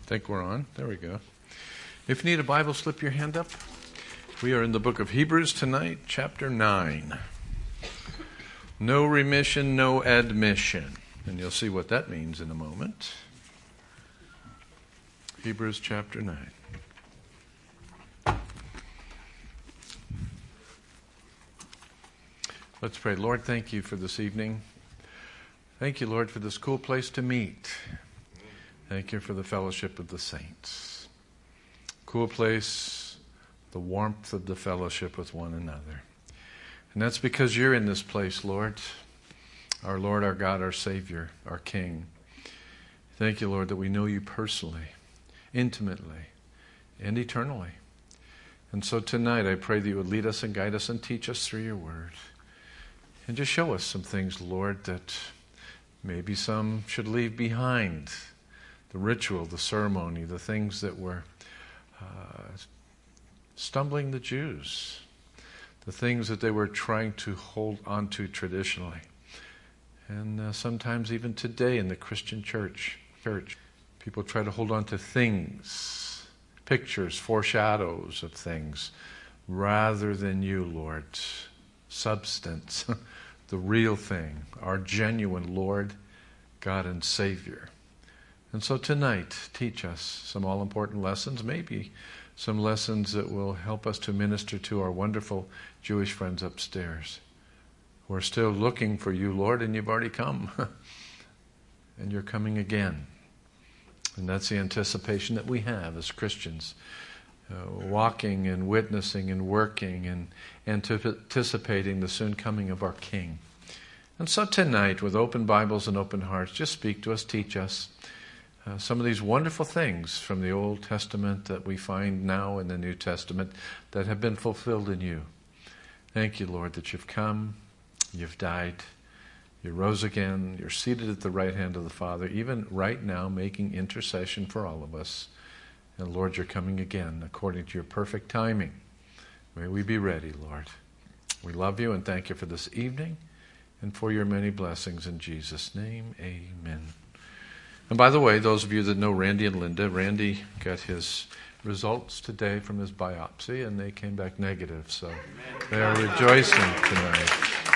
Think we're on. There we go. If you need a Bible, slip your hand up. We are in the book of Hebrews tonight, chapter 9. No remission, no admission. And you'll see what that means in a moment. Hebrews chapter 9. Let's pray. Lord, thank you for this evening. Thank you, Lord, for this cool place to meet. Thank you for the fellowship of the saints. Cool place, the warmth of the fellowship with one another. And that's because you're in this place, Lord, our God, our Savior, our King. Thank you, Lord, that we know you personally, intimately, and eternally. And so tonight I pray that you would lead us and guide us and teach us through your word. And just show us some things, Lord, that maybe some should leave behind. The ritual, the ceremony, the things that were stumbling the Jews, the things that they were trying to hold on to traditionally. And sometimes even today in the Christian church, people try to hold on to things, pictures, foreshadows of things, rather than you, Lord, substance, the real thing, our genuine Lord, God and Savior. And so tonight, teach us some all-important lessons, maybe some lessons that will help us to minister to our wonderful Jewish friends upstairs who are still looking for you, Lord, and you've already come. And you're coming again. And that's the anticipation that we have as Christians, walking and witnessing and working and anticipating the soon coming of our King. And so tonight, with open Bibles and open hearts, just speak to us, teach us. Some of these wonderful things from the Old Testament that we find now in the New Testament that have been fulfilled in you. Thank you, Lord, that you've come, you've died, you rose again, you're seated at the right hand of the Father, even right now making intercession for all of us. And Lord, you're coming again according to your perfect timing. May we be ready, Lord. We love you and thank you for this evening and for your many blessings in Jesus' name. Amen. And by the way, those of you that know Randy and Linda, Randy got his results today from his biopsy, and they came back negative. So they are rejoicing tonight.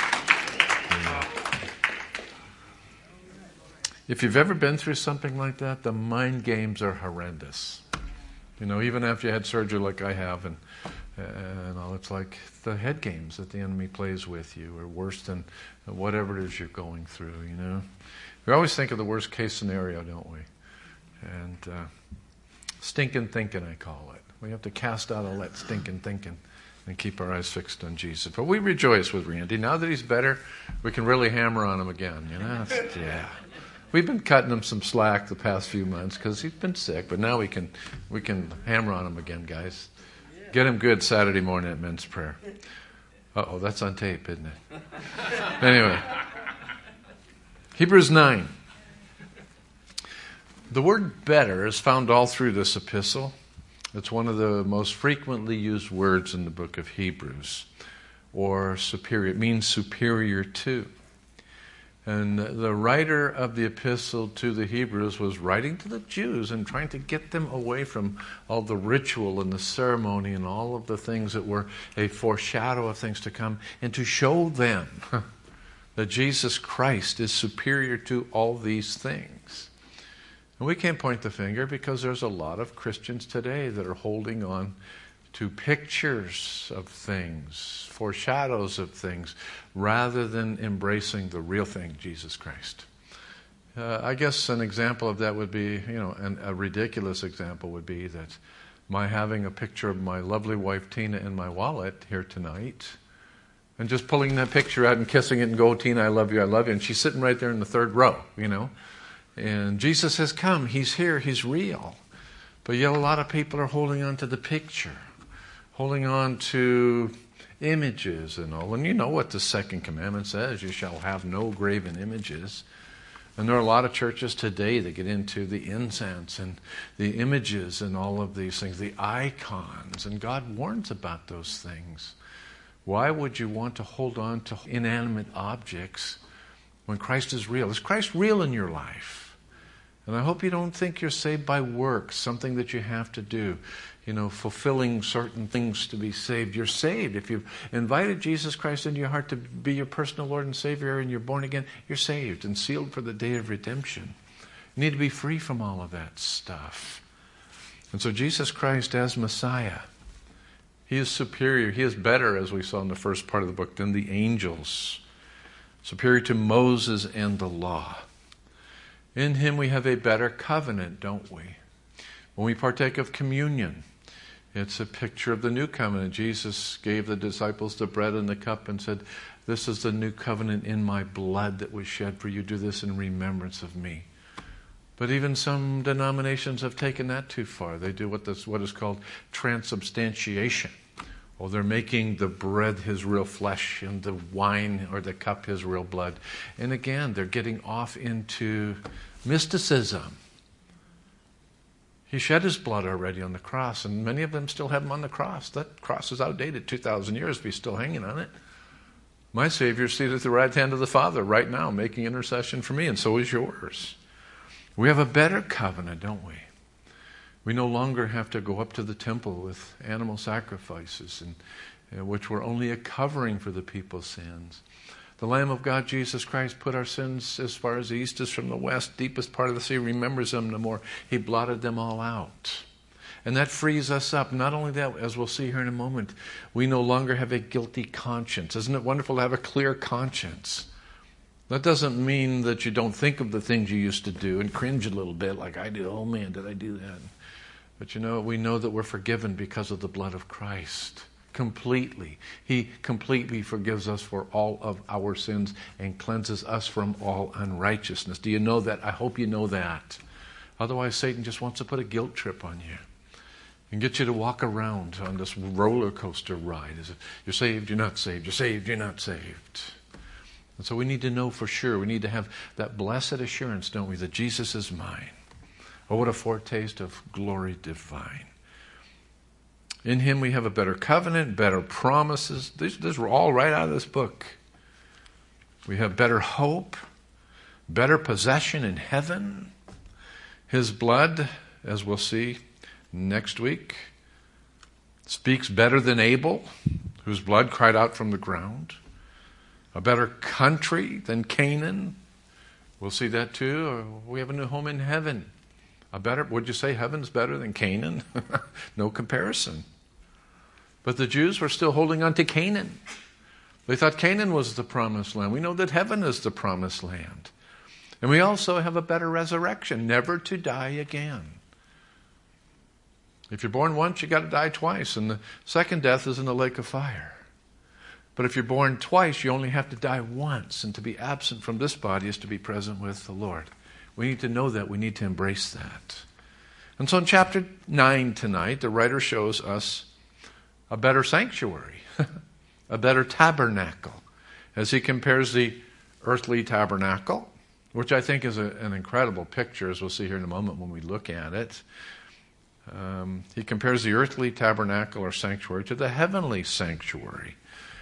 If you've ever been through something like that, the mind games are horrendous. You know, even after you had surgery like I have, and all, it's like the head games that the enemy plays with you are worse than whatever it is you're going through, you know. We always think of the worst case scenario, don't we? And stinking thinking, I call it. We have to cast out all that stinking thinking and keep our eyes fixed on Jesus. But we rejoice with Randy. Now that he's better, we can really hammer on him again, you know? Yeah. We've been cutting him some slack the past few months because he's been sick, but now we can hammer on him again, guys. Get him good Saturday morning at men's prayer. Uh-oh, that's on tape, isn't it? Anyway. Hebrews 9. The word better is found all through this epistle. It's one of the most frequently used words in the book of Hebrews. Or superior. It means superior to. And the writer of the epistle to the Hebrews was writing to the Jews and trying to get them away from all the ritual and the ceremony and all of the things that were a foreshadow of things to come, and to show them that Jesus Christ is superior to all these things. And we can't point the finger because there's a lot of Christians today that are holding on to pictures of things, foreshadows of things, rather than embracing the real thing, Jesus Christ. I guess an example of that would be, a ridiculous example would be that my having a picture of my lovely wife Tina in my wallet here tonight, and just pulling that picture out and kissing it and go, Tina, I love you, and she's sitting right there in the third row, And Jesus has come, he's here, he's real. But yet a lot of people are holding on to the picture, holding on to images and all. And you know what the second commandment says, you shall have no graven images. And there are a lot of churches today that get into the incense and the images and all of these things, the icons. And God warns about those things. Why would you want to hold on to inanimate objects when Christ is real? Is Christ real in your life? And I hope you don't think you're saved by works, something that you have to do, fulfilling certain things to be saved. You're saved. If you've invited Jesus Christ into your heart to be your personal Lord and Savior and you're born again, you're saved and sealed for the day of redemption. You need to be free from all of that stuff. And so Jesus Christ as Messiah, He is superior. He is better, as we saw in the first part of the book, than the angels. Superior to Moses and the law. In Him we have a better covenant, don't we? When we partake of communion, it's a picture of the new covenant. Jesus gave the disciples the bread and the cup and said, "This is the new covenant in my blood that was shed for you. Do this in remembrance of me." But even some denominations have taken that too far. They do what is called transubstantiation. Or they're making the bread His real flesh and the wine or the cup His real blood. And again, they're getting off into mysticism. He shed His blood already on the cross, and many of them still have Him on the cross. That cross is outdated 2,000 years, but He's still hanging on it. My Savior is seated at the right hand of the Father right now, making intercession for me, and so is yours. We have a better covenant, don't we? We no longer have to go up to the temple with animal sacrifices, which were only a covering for the people's sins. The Lamb of God, Jesus Christ, put our sins as far as the east is from the west, deepest part of the sea, remembers them no more. He blotted them all out. And that frees us up. Not only that, as we'll see here in a moment, we no longer have a guilty conscience. Isn't it wonderful to have a clear conscience? That doesn't mean that you don't think of the things you used to do and cringe a little bit like I did. Oh man, did I do that? But we know that we're forgiven because of the blood of Christ. Completely. He completely forgives us for all of our sins and cleanses us from all unrighteousness. Do you know that? I hope you know that. Otherwise, Satan just wants to put a guilt trip on you and get you to walk around on this roller coaster ride as if you're saved, you're not saved, you're saved, you're not saved. And so we need to know for sure. We need to have that blessed assurance, don't we, that Jesus is mine. Oh, what a foretaste of glory divine. In Him we have a better covenant, better promises. These were all right out of this book. We have better hope, better possession in heaven. His blood, as we'll see next week, speaks better than Abel, whose blood cried out from the ground. A better country than Canaan. We'll see that too. We have a new home in heaven. Would you say heaven's better than Canaan? No comparison. But the Jews were still holding on to Canaan. They thought Canaan was the promised land. We know that heaven is the promised land. And we also have a better resurrection, never to die again. If you're born once, you got to die twice, and the second death is in the lake of fire. But if you're born twice, you only have to die once, and to be absent from this body is to be present with the Lord. We need to know that. We need to embrace that. And so in chapter 9 tonight, the writer shows us a better sanctuary, a better tabernacle, as he compares the earthly tabernacle, which I think is an incredible picture, as we'll see here in a moment when we look at it. He compares the earthly tabernacle or sanctuary to the heavenly sanctuary.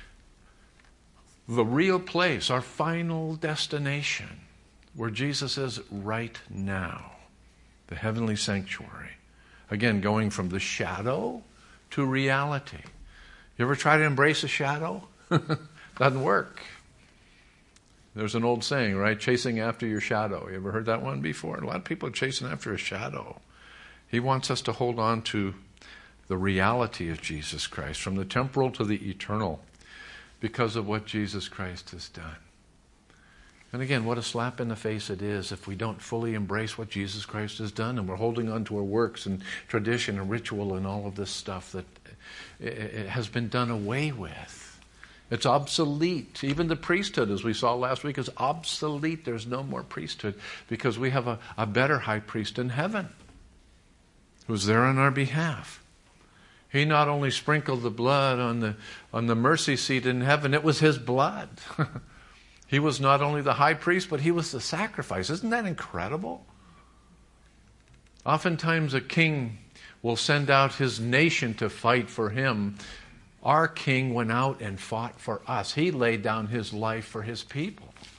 The real place, our final destination, where Jesus is right now, the heavenly sanctuary. Again, going from the shadow to reality. You ever try to embrace a shadow? Doesn't work. There's an old saying, right? Chasing after your shadow. You ever heard that one before? A lot of people are chasing after a shadow. He wants us to hold on to the reality of Jesus Christ, from the temporal to the eternal, because of what Jesus Christ has done. And again, what a slap in the face it is if we don't fully embrace what Jesus Christ has done and we're holding on to our works and tradition and ritual and all of this stuff that it has been done away with. It's obsolete. Even the priesthood, as we saw last week, is obsolete. There's no more priesthood because we have a better high priest in heaven who's there on our behalf. He not only sprinkled the blood on the mercy seat in heaven, it was His blood. He was not only the high priest, but He was the sacrifice. Isn't that incredible? Oftentimes a king will send out his nation to fight for him. Our king went out and fought for us. He laid down his life for his people.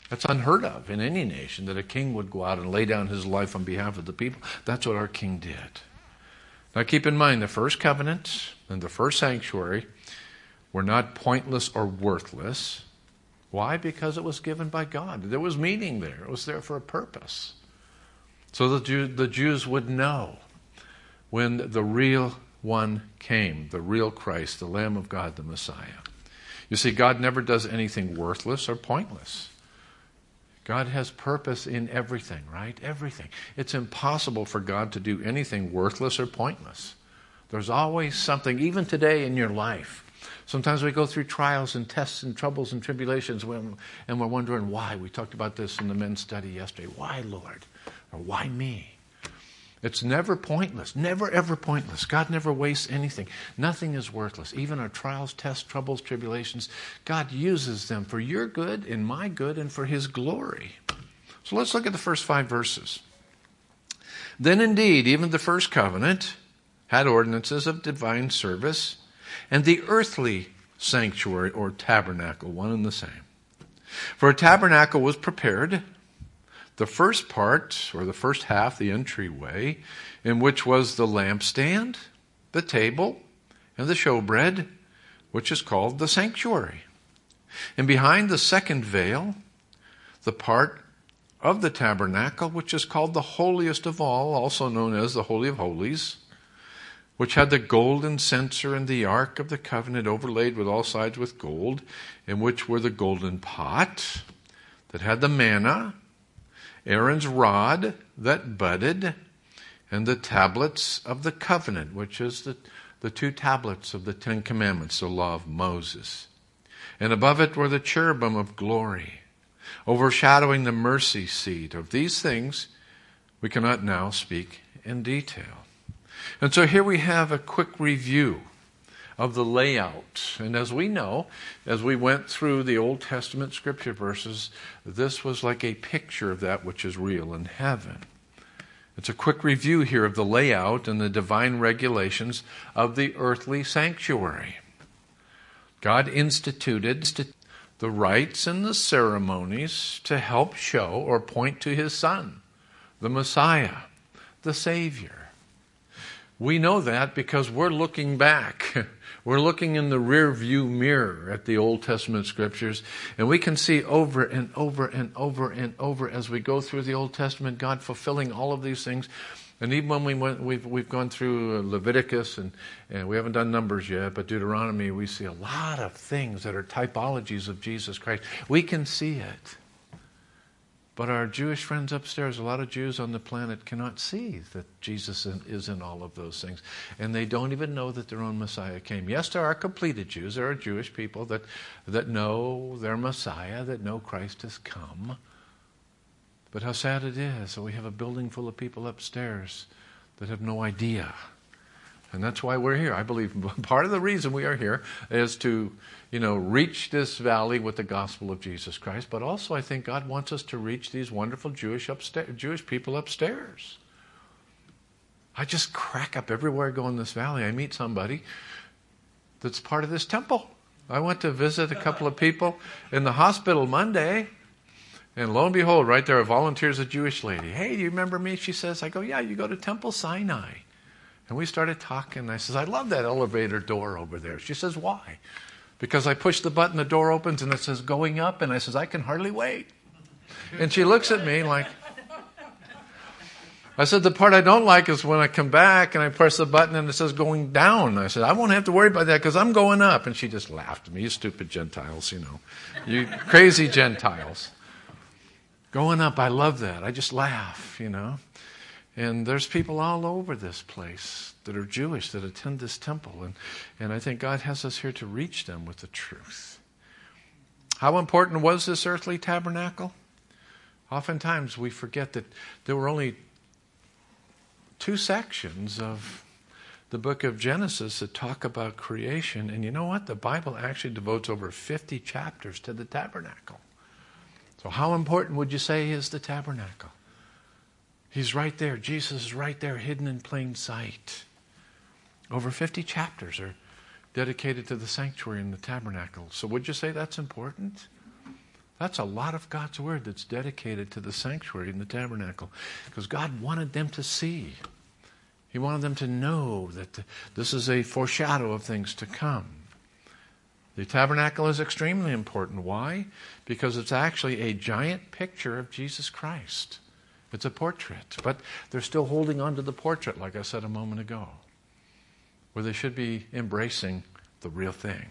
That's unheard of in any nation, that a king would go out and lay down his life on behalf of the people. That's what our king did. Now keep in mind, the first covenant and the first sanctuary were not pointless or worthless. Why? Because it was given by God. There was meaning there. It was there for a purpose. So the Jews would know when the real one came, the real Christ, the Lamb of God, the Messiah. You see, God never does anything worthless or pointless. God has purpose in everything, right? Everything. It's impossible for God to do anything worthless or pointless. There's always something, even today in your life. Sometimes we go through trials and tests and troubles and tribulations and we're wondering why. We talked about this in the men's study yesterday. Why, Lord? Or why me? It's never pointless. Never, ever pointless. God never wastes anything. Nothing is worthless. Even our trials, tests, troubles, tribulations, God uses them for your good and my good and for His glory. So let's look at the first 5 verses. Then indeed, even the first covenant had ordinances of divine service, and the earthly sanctuary or tabernacle, one and the same. For a tabernacle was prepared, the first part, or the first half, the entryway, in which was the lampstand, the table, and the showbread, which is called the sanctuary. And behind the second veil, the part of the tabernacle, which is called the holiest of all, also known as the Holy of Holies, which had the golden censer and the ark of the covenant overlaid with all sides with gold, in which were the golden pot that had the manna, Aaron's rod that budded, and the tablets of the covenant, which is the 2 tablets of the 10 Commandments, the law of Moses. And above it were the cherubim of glory, overshadowing the mercy seat. Of these things we cannot now speak in detail. And so here we have a quick review of the layout. And as we know, as we went through the Old Testament scripture verses, this was like a picture of that which is real in heaven. It's a quick review here of the layout and the divine regulations of the earthly sanctuary. God instituted the rites and the ceremonies to help show or point to His Son, the Messiah, the Savior. We know that because we're looking back. We're looking in the rear view mirror at the Old Testament scriptures, and we can see over and over and over and over as we go through the Old Testament, God fulfilling all of these things. And even when we've gone through Leviticus and we haven't done Numbers yet, but Deuteronomy, we see a lot of things that are typologies of Jesus Christ. We can see it. But our Jewish friends upstairs, a lot of Jews on the planet cannot see that Jesus is in all of those things. And they don't even know that their own Messiah came. Yes, there are completed Jews. There are Jewish people that know their Messiah, that know Christ has come. But how sad it is that we have a building full of people upstairs that have no idea. And that's why we're here. I believe part of the reason we are here is to, reach this valley with the gospel of Jesus Christ. But also I think God wants us to reach these wonderful Jewish people upstairs. I just crack up everywhere I go in this valley. I meet somebody that's part of this temple. I went to visit a couple of people in the hospital Monday. And lo and behold, right there volunteers a Jewish lady. Hey, do you remember me? She says, I go, yeah, you go to Temple Sinai. And we started talking. I says, I love that elevator door over there. She says, why? Because I push the button, the door opens, and it says going up. And I says, I can hardly wait. And she looks at me like, I said, the part I don't like is when I come back and I press the button and it says going down. I said, I won't have to worry about that because I'm going up. And she just laughed at me. You stupid Gentiles, you crazy Gentiles. Going up, I love that. I just laugh, And there's people all over this place that are Jewish that attend this temple. And I think God has us here to reach them with the truth. How important was this earthly tabernacle? Oftentimes we forget that there were only 2 sections of the book of Genesis that talk about creation. And you know what? The Bible actually devotes over 50 chapters to the tabernacle. So how important would you say is the tabernacle? He's right there. Jesus is right there, hidden in plain sight. Over 50 chapters are dedicated to the sanctuary and the tabernacle. So would you say that's important? That's a lot of God's Word that's dedicated to the sanctuary and the tabernacle. Because God wanted them to see. He wanted them to know that this is a foreshadow of things to come. The tabernacle is extremely important. Why? Because it's actually a giant picture of Jesus Christ. It's a portrait. But they're still holding on to the portrait, like I said a moment ago, where they should be embracing the real thing.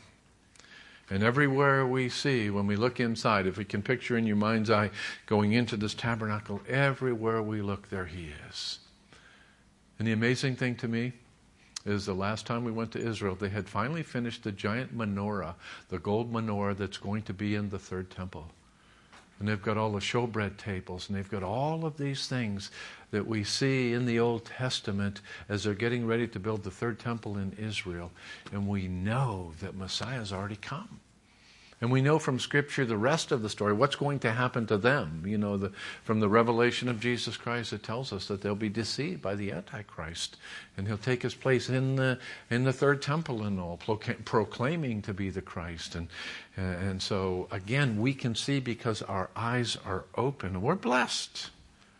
And everywhere we see, when we look inside, if we can picture in your mind's eye going into this tabernacle, everywhere we look, there He is. And the amazing thing to me is the last time we went to Israel, they had finally finished the giant menorah, the gold menorah that's going to be in the third temple. And they've got all the showbread tables, and they've got all of these things that we see in the Old Testament as they're getting ready to build the third temple in Israel. And we know that Messiah's already come. And we know from Scripture the rest of the story, what's going to happen to them. You know, from the revelation of Jesus Christ, it tells us that they'll be deceived by the Antichrist. And He'll take His place in the third temple and all, proclaiming to be the Christ. And so, again, we can see because our eyes are open. We're blessed.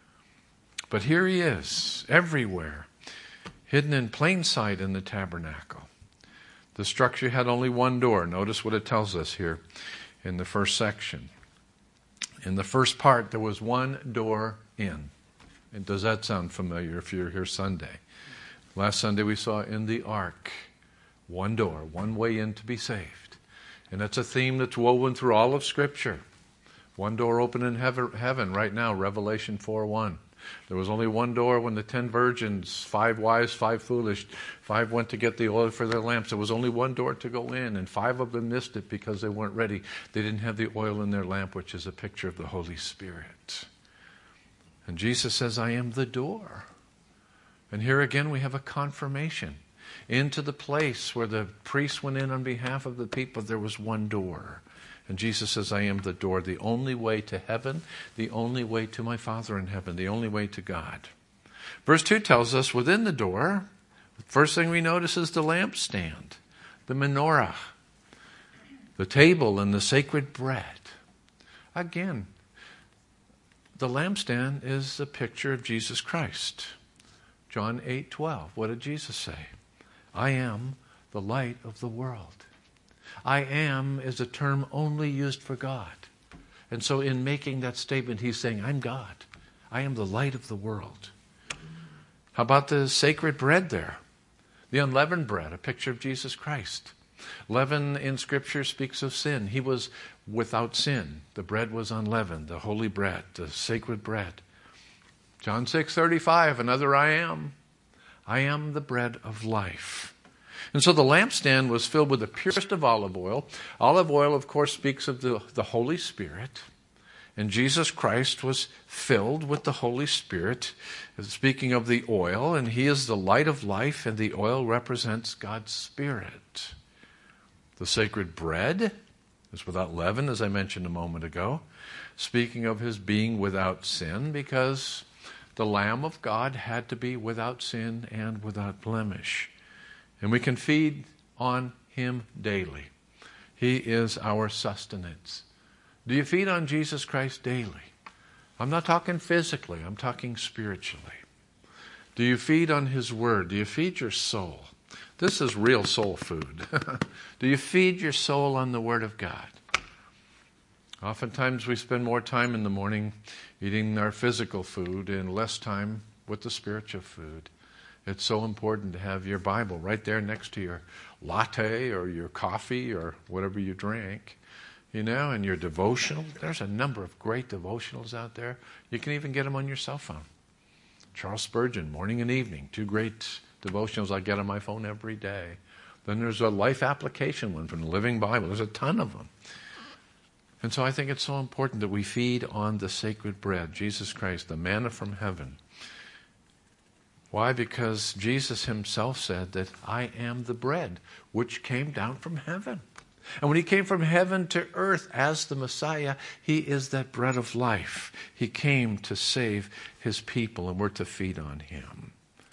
But here He is, everywhere, hidden in plain sight in the tabernacle. The structure had only one door. Notice what it tells us here in the first section. In the first part, there was one door in. And does that sound familiar if you're here Sunday? Last Sunday we saw in the ark, one door, one way in to be saved. And that's a theme that's woven through all of Scripture. One door open in heaven right now, Revelation 4:1. There was only one door when the 10 virgins, 5 wise, 5 foolish, 5 went to get the oil for their lamps. There was only one door to go in, and 5 of them missed it because they weren't ready. They didn't have the oil in their lamp, which is a picture of the Holy Spirit. And Jesus says, I am the door. And here again we have a confirmation. Into the place where the priest went in on behalf of the people, there was one door. And Jesus says, I am the door, the only way to heaven, the only way to my Father in heaven, the only way to God. Verse 2 tells us within the door, the first thing we notice is the lampstand, the menorah, the table and the sacred bread. Again, the lampstand is a picture of Jesus Christ. John 8:12, what did Jesus say? I am the light of the world. I am is a term only used for God. And so in making that statement, He's saying, I'm God. I am the light of the world. How about the sacred bread there? The unleavened bread, a picture of Jesus Christ. Leaven in Scripture speaks of sin. He was without sin. The bread was unleavened, the holy bread, the sacred bread. John 6:35, another I am. I am the bread of life. And so the lampstand was filled with the purest of olive oil. Olive oil, of course, speaks of the Holy Spirit. And Jesus Christ was filled with the Holy Spirit, speaking of the oil. And He is the light of life, and the oil represents God's Spirit. The sacred bread is without leaven, as I mentioned a moment ago, speaking of His being without sin, because the Lamb of God had to be without sin and without blemish. And we can feed on Him daily. He is our sustenance. Do you feed on Jesus Christ daily? I'm not talking physically, I'm talking spiritually. Do you feed on His Word? Do you feed your soul? This is real soul food. Do you feed your soul on the Word of God? Oftentimes we spend more time in the morning eating our physical food and less time with the spiritual food. It's so important to have your Bible right there next to your latte or your coffee or whatever you drink, and your devotional. There's a number of great devotionals out there. You can even get them on your cell phone. Charles Spurgeon, morning and evening, 2 great devotionals I get on my phone every day. Then there's a life application one from the Living Bible. There's a ton of them. And so I think it's so important that we feed on the sacred bread, Jesus Christ, the manna from heaven. Why? Because Jesus Himself said that I am the bread which came down from heaven. And when He came from heaven to earth as the Messiah, He is that bread of life. He came to save His people, and we're to feed on Him.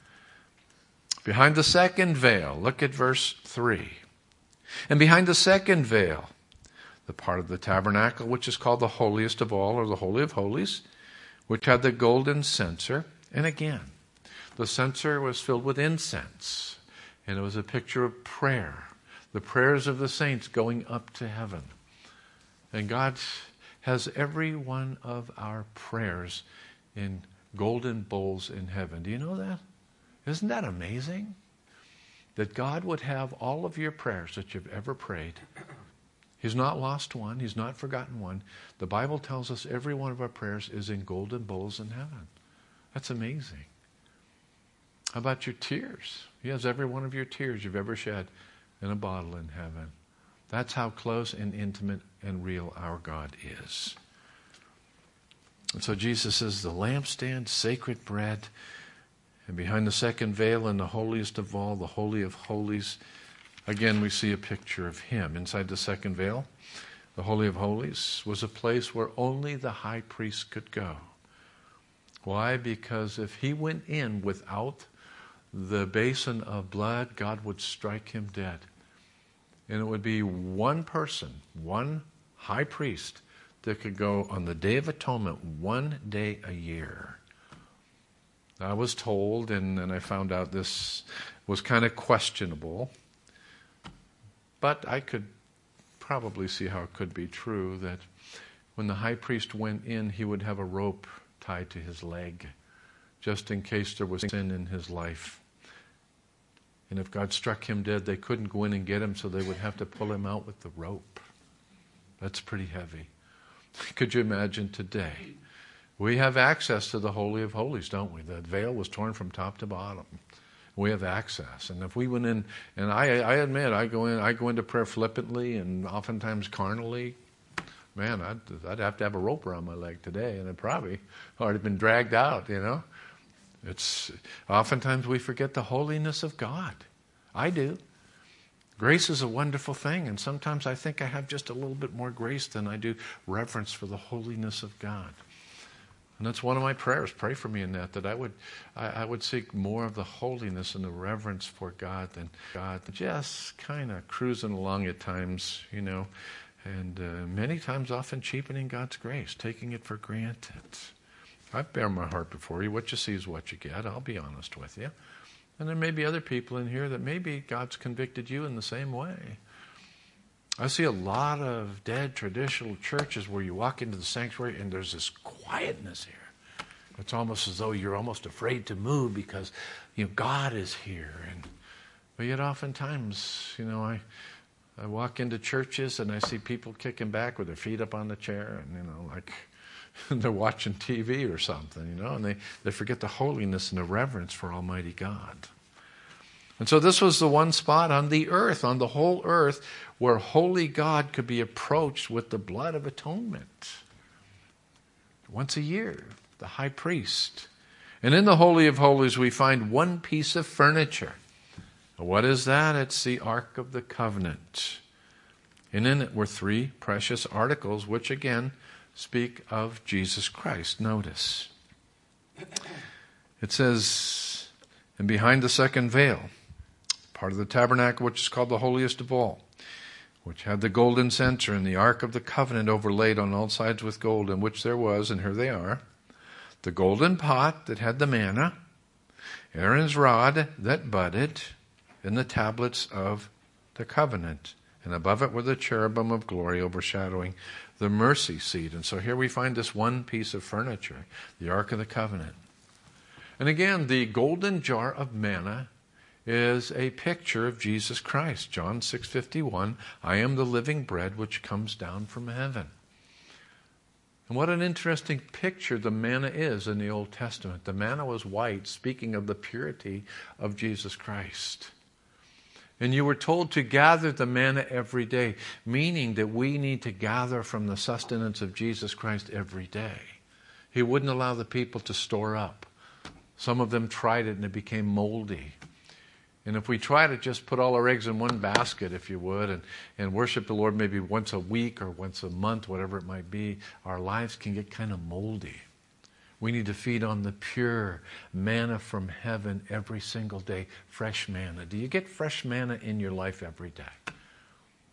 Behind the second veil, look at verse 3. And behind the second veil, the part of the tabernacle which is called the holiest of all, or the Holy of Holies, which had the golden censer. And again, the censer was filled with incense, and it was a picture of prayer, the prayers of the saints going up to heaven. And God has every one of our prayers in golden bowls in heaven. Do you know that? Isn't that amazing? That God would have all of your prayers that you've ever prayed. He's not lost one. He's not forgotten one. The Bible tells us every one of our prayers is in golden bowls in heaven. That's amazing. How about your tears? He has every one of your tears you've ever shed in a bottle in heaven. That's how close and intimate and real our God is. And so Jesus is the lampstand, sacred bread, and behind the second veil in the holiest of all, the Holy of Holies, again we see a picture of him. Inside the second veil, the Holy of Holies was a place where only the high priest could go. Why? Because if he went in without the basin of blood, God would strike him dead. And it would be one person, one high priest, that could go on the Day of Atonement 1 day a year. I was told, and I found out this was kind of questionable, but I could probably see how it could be true, that when the high priest went in, he would have a rope tied to his leg, just in case there was sin in his life. And if God struck him dead, they couldn't go in and get him, so they would have to pull him out with the rope. That's pretty heavy. Could you imagine today? We have access to the Holy of Holies, don't we? The veil was torn from top to bottom. We have access. And if we went in, and I admit, I go into prayer flippantly and oftentimes carnally. Man, I'd have to have a rope around my leg today, and I'd probably already been dragged out, you know. It's oftentimes we forget the holiness of God. I do. Grace is a wonderful thing, and sometimes I think I have just a little bit more grace than I do reverence for the holiness of God. And that's one of my prayers. Pray for me in that I would seek more of the holiness and the reverence for God than God just kind of cruising along at times, you know, and many times often cheapening God's grace, taking it for granted. I bear my heart before you. What you see is what you get. I'll be honest with you. And there may be other people in here that maybe God's convicted you in the same way. I see a lot of dead traditional churches where you walk into the sanctuary and there's this quietness here. It's almost as though you're almost afraid to move because, you know, God is here. But yet oftentimes, you know, I walk into churches and I see people kicking back with their feet up on the chair and, you know, like they're watching TV or something, you know, and they forget the holiness and the reverence for Almighty God. And so this was the one spot on the earth, on the whole earth, where holy God could be approached with the blood of atonement. Once a year, the high priest. And in the Holy of Holies, we find one piece of furniture. What is that? It's the Ark of the Covenant. And in it were 3 precious articles, which again speak of Jesus Christ. Notice. It says, and behind the second veil, part of the tabernacle which is called the holiest of all, which had the golden censer and the Ark of the Covenant overlaid on all sides with gold, in which there was, and here they are, the golden pot that had the manna, Aaron's rod that budded, and the tablets of the covenant. And above it were the cherubim of glory overshadowing the mercy seat. And so here we find this one piece of furniture, the Ark of the Covenant. And again, the golden jar of manna is a picture of Jesus Christ. John 6:51, I am the living bread which comes down from heaven. And what an interesting picture the manna is in the Old Testament. The manna was white, speaking of the purity of Jesus Christ. And you were told to gather the manna every day, meaning that we need to gather from the sustenance of Jesus Christ every day. He wouldn't allow the people to store up. Some of them tried it and it became moldy. And if we try to just put all our eggs in one basket, if you would, and worship the Lord maybe once a week or once a month, whatever it might be, our lives can get kind of moldy. We need to feed on the pure manna from heaven every single day, fresh manna. Do you get fresh manna in your life every day?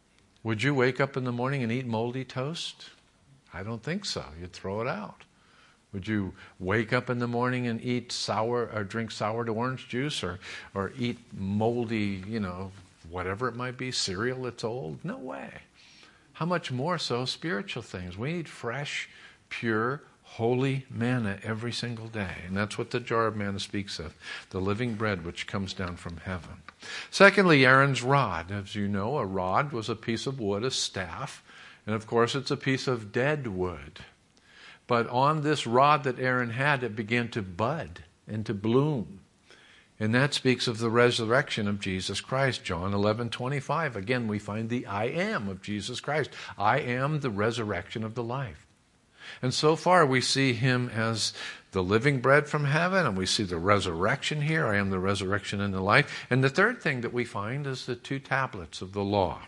Would you wake up in the morning and eat moldy toast? I don't think so. You'd throw it out. Would you wake up in the morning and eat sour or drink soured orange juice or eat moldy, whatever it might be, cereal that's old? No way. How much more so spiritual things? We need fresh, pure, holy manna every single day. And that's what the jar of manna speaks of, the living bread which comes down from heaven. Secondly, Aaron's rod. As you know, a rod was a piece of wood, a staff. And of course, it's a piece of dead wood. But on this rod that Aaron had, it began to bud and to bloom. And that speaks of the resurrection of Jesus Christ. John 11:25. Again, we find the I am of Jesus Christ. I am the resurrection of the life. And so far we see him as the living bread from heaven, and we see the resurrection here. I am the resurrection and the life. And the third thing that we find is the 2 tablets of the law.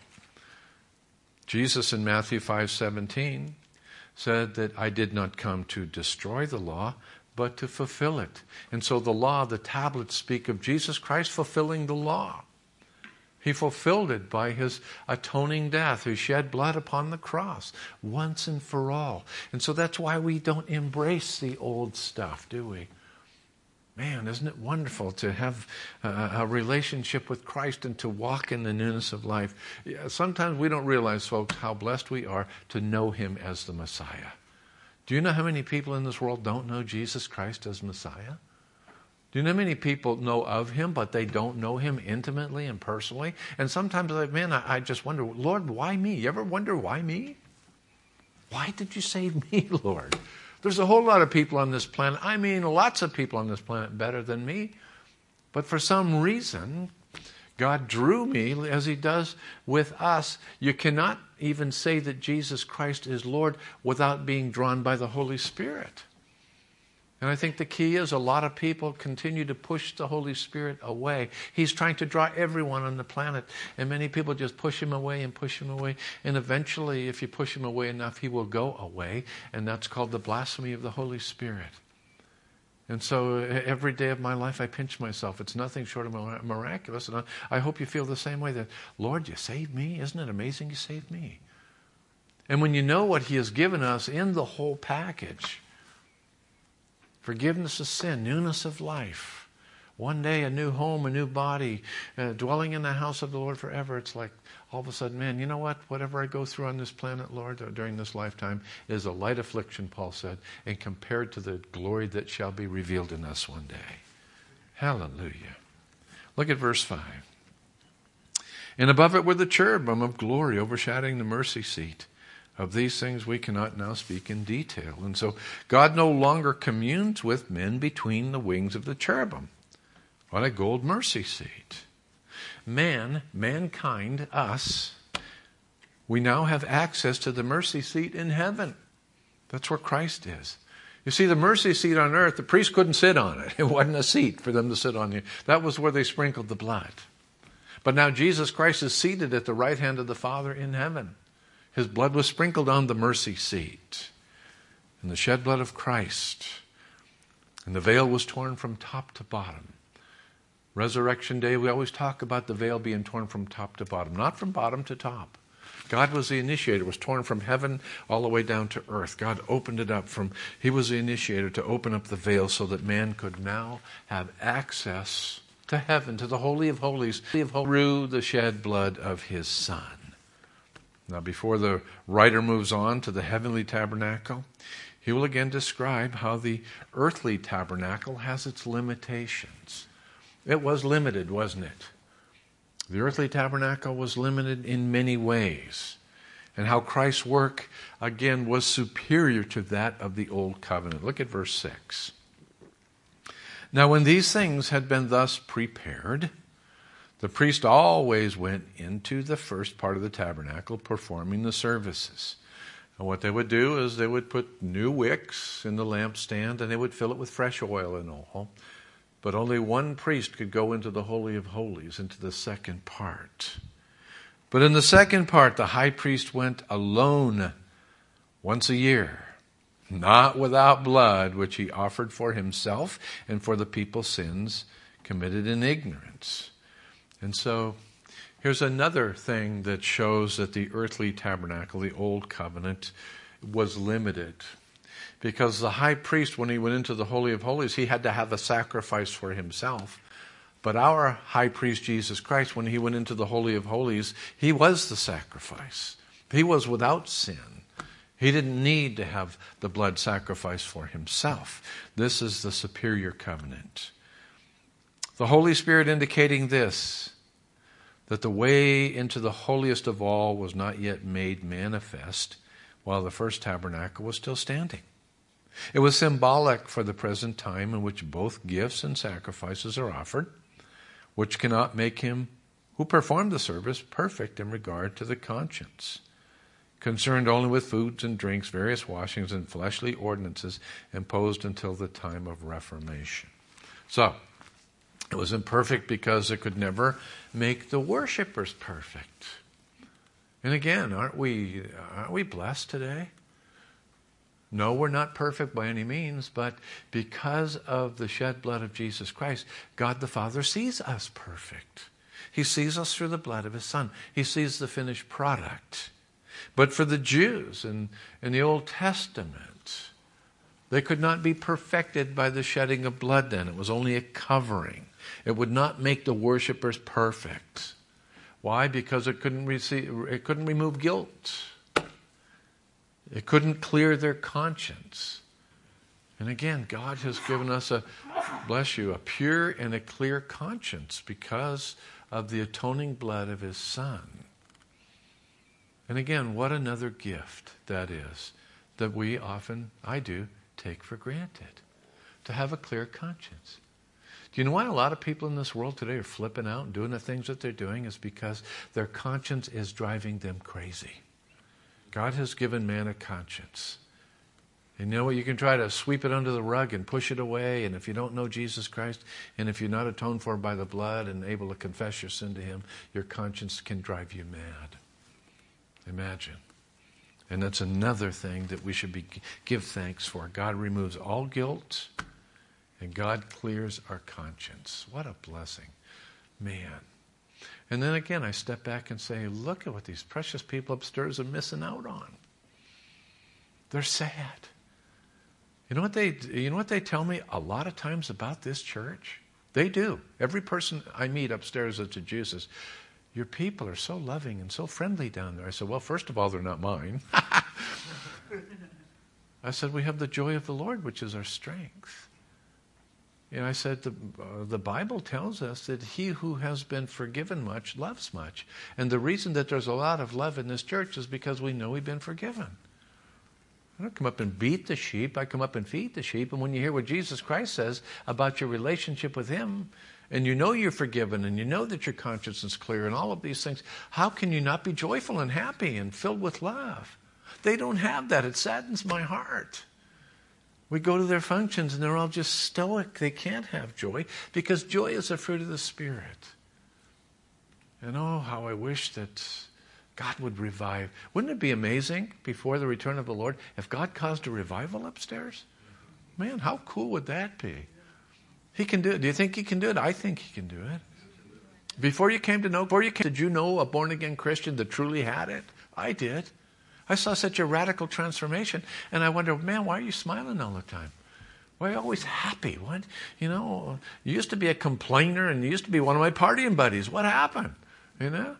Jesus in Matthew 5:17 said that I did not come to destroy the law, but to fulfill it. And so the law, the tablets speak of Jesus Christ fulfilling the law. He fulfilled it by his atoning death, who shed blood upon the cross once and for all. And so that's why we don't embrace the old stuff, do we? Man, isn't it wonderful to have a relationship with Christ and to walk in the newness of life? Sometimes we don't realize, folks, how blessed we are to know him as the Messiah. Do you know how many people in this world don't know Jesus Christ as Messiah? Do you know how many people know of him, but they don't know him intimately and personally? And sometimes, I just wonder, Lord, why me? You ever wonder why me? Why did you save me, Lord? There's a whole lot of people on this planet, lots of people on this planet better than me. But for some reason, God drew me as he does with us. You cannot even say that Jesus Christ is Lord without being drawn by the Holy Spirit. And I think the key is a lot of people continue to push the Holy Spirit away. He's trying to draw everyone on the planet, and many people just push him away and push him away. And eventually, if you push him away enough, he will go away, and that's called the blasphemy of the Holy Spirit. And so every day of my life, I pinch myself. It's nothing short of miraculous. And I hope you feel the same way, that, Lord, you saved me. Isn't it amazing you saved me? And when you know what he has given us in the whole package, forgiveness of sin, newness of life, one day a new home, a new body, dwelling in the house of the Lord forever, it's like all of a sudden, man, you know what? Whatever I go through on this planet, Lord, during this lifetime, is a light affliction, Paul said, and compared to the glory that shall be revealed in us one day. Hallelujah. Look at verse 5. And above it were the cherubim of glory overshadowing the mercy seat. Of these things we cannot now speak in detail. And so God no longer communes with men between the wings of the cherubim. What a gold mercy seat. Mankind, us, we now have access to the mercy seat in heaven. That's where Christ is. You see, the mercy seat on earth, the priest couldn't sit on it. It wasn't a seat for them to sit on. That was where they sprinkled the blood. But now Jesus Christ is seated at the right hand of the Father in heaven. His blood was sprinkled on the mercy seat, and the shed blood of Christ. And the veil was torn from top to bottom. Resurrection Day, we always talk about the veil being torn from top to bottom, not from bottom to top. God was the initiator. It was torn from heaven all the way down to earth. God opened it up he was the initiator to open up the veil so that man could now have access to heaven, to the Holy of Holies, through the shed blood of his Son. Now, before the writer moves on to the heavenly tabernacle, he will again describe how the earthly tabernacle has its limitations. It was limited, wasn't it? The earthly tabernacle was limited in many ways, and how Christ's work, again, was superior to that of the old covenant. Look at verse 6. Now, when these things had been thus prepared, the priest always went into the first part of the tabernacle performing the services. And what they would do is they would put new wicks in the lampstand and they would fill it with fresh oil and all. But only one priest could go into the Holy of Holies, into the second part. But in the second part, the high priest went alone once a year, not without blood, which he offered for himself and for the people's sins committed in ignorance. And so Here's another thing that shows that the earthly tabernacle, the old covenant, was limited. Because the high priest, when he went into the Holy of Holies, he had to have a sacrifice for himself. But our high priest, Jesus Christ, when he went into the Holy of Holies, he was the sacrifice. He was without sin. He didn't need to have the blood sacrifice for himself. This is the superior covenant. The Holy Spirit indicating this, that the way into the holiest of all was not yet made manifest while the first tabernacle was still standing. It was symbolic for the present time in which both gifts and sacrifices are offered, which cannot make him who performed the service perfect in regard to the conscience, concerned only with foods and drinks, various washings, and fleshly ordinances imposed until the time of Reformation. So, it was imperfect because it could never make the worshipers perfect. And again, aren't we blessed today? No, we're not perfect by any means, but because of the shed blood of Jesus Christ, God the Father sees us perfect. He sees us through the blood of His Son. He sees the finished product. But for the Jews in the Old Testament, they could not be perfected by the shedding of blood then. It was only a covering. It would not make the worshipers perfect. Why? Because it couldn't remove guilt. It couldn't clear their conscience. And again, God has given us a pure and a clear conscience because of the atoning blood of His Son. And again, what another gift that is that we often, I do, take for granted. To have a clear conscience. Do you know why a lot of people in this world today are flipping out and doing the things that they're doing? Is because their conscience is driving them crazy. God has given man a conscience. And you know what? You can try to sweep it under the rug and push it away. And if you don't know Jesus Christ, and if you're not atoned for by the blood and able to confess your sin to Him, your conscience can drive you mad. Imagine. And that's another thing that we should give thanks for. God removes all guilt, and God clears our conscience. What a blessing. Man. And then again, I step back and say, look at what these precious people upstairs are missing out on. They're sad. You know what they tell me a lot of times about this church? They do. Every person I meet upstairs that's a Jew says, your people are so loving and so friendly down there. I said, well, first of all, they're not mine. I said, we have the joy of the Lord, which is our strength. And I said, the Bible tells us that he who has been forgiven much loves much. And the reason that there's a lot of love in this church is because we know we've been forgiven. I don't come up and beat the sheep. I come up and feed the sheep. And when you hear what Jesus Christ says about your relationship with Him, and you know you're forgiven, and you know that your conscience is clear, and all of these things, how can you not be joyful and happy and filled with love? They don't have that. It saddens my heart. We go to their functions and they're all just stoic. They can't have joy because joy is a fruit of the Spirit. And oh, how I wish that God would revive. Wouldn't it be amazing before the return of the Lord if God caused a revival upstairs? Man, how cool would that be? He can do it. Do you think He can do it? I think He can do it. Before you came, did you know a born-again Christian that truly had it? I did. I saw such a radical transformation, and I wonder, man, why are you smiling all the time? Why are you always happy? What? You know, you used to be a complainer, and you used to be one of my partying buddies. What happened? You know?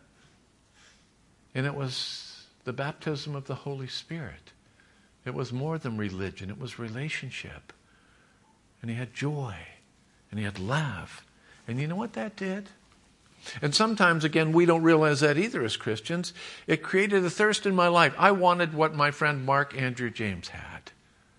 And it was the baptism of the Holy Spirit. It was more than religion. It was relationship. And he had joy. And he had love. And you know what that did? And sometimes, again, we don't realize that either as Christians. It created a thirst in my life. I wanted what my friend Mark Andrew James had.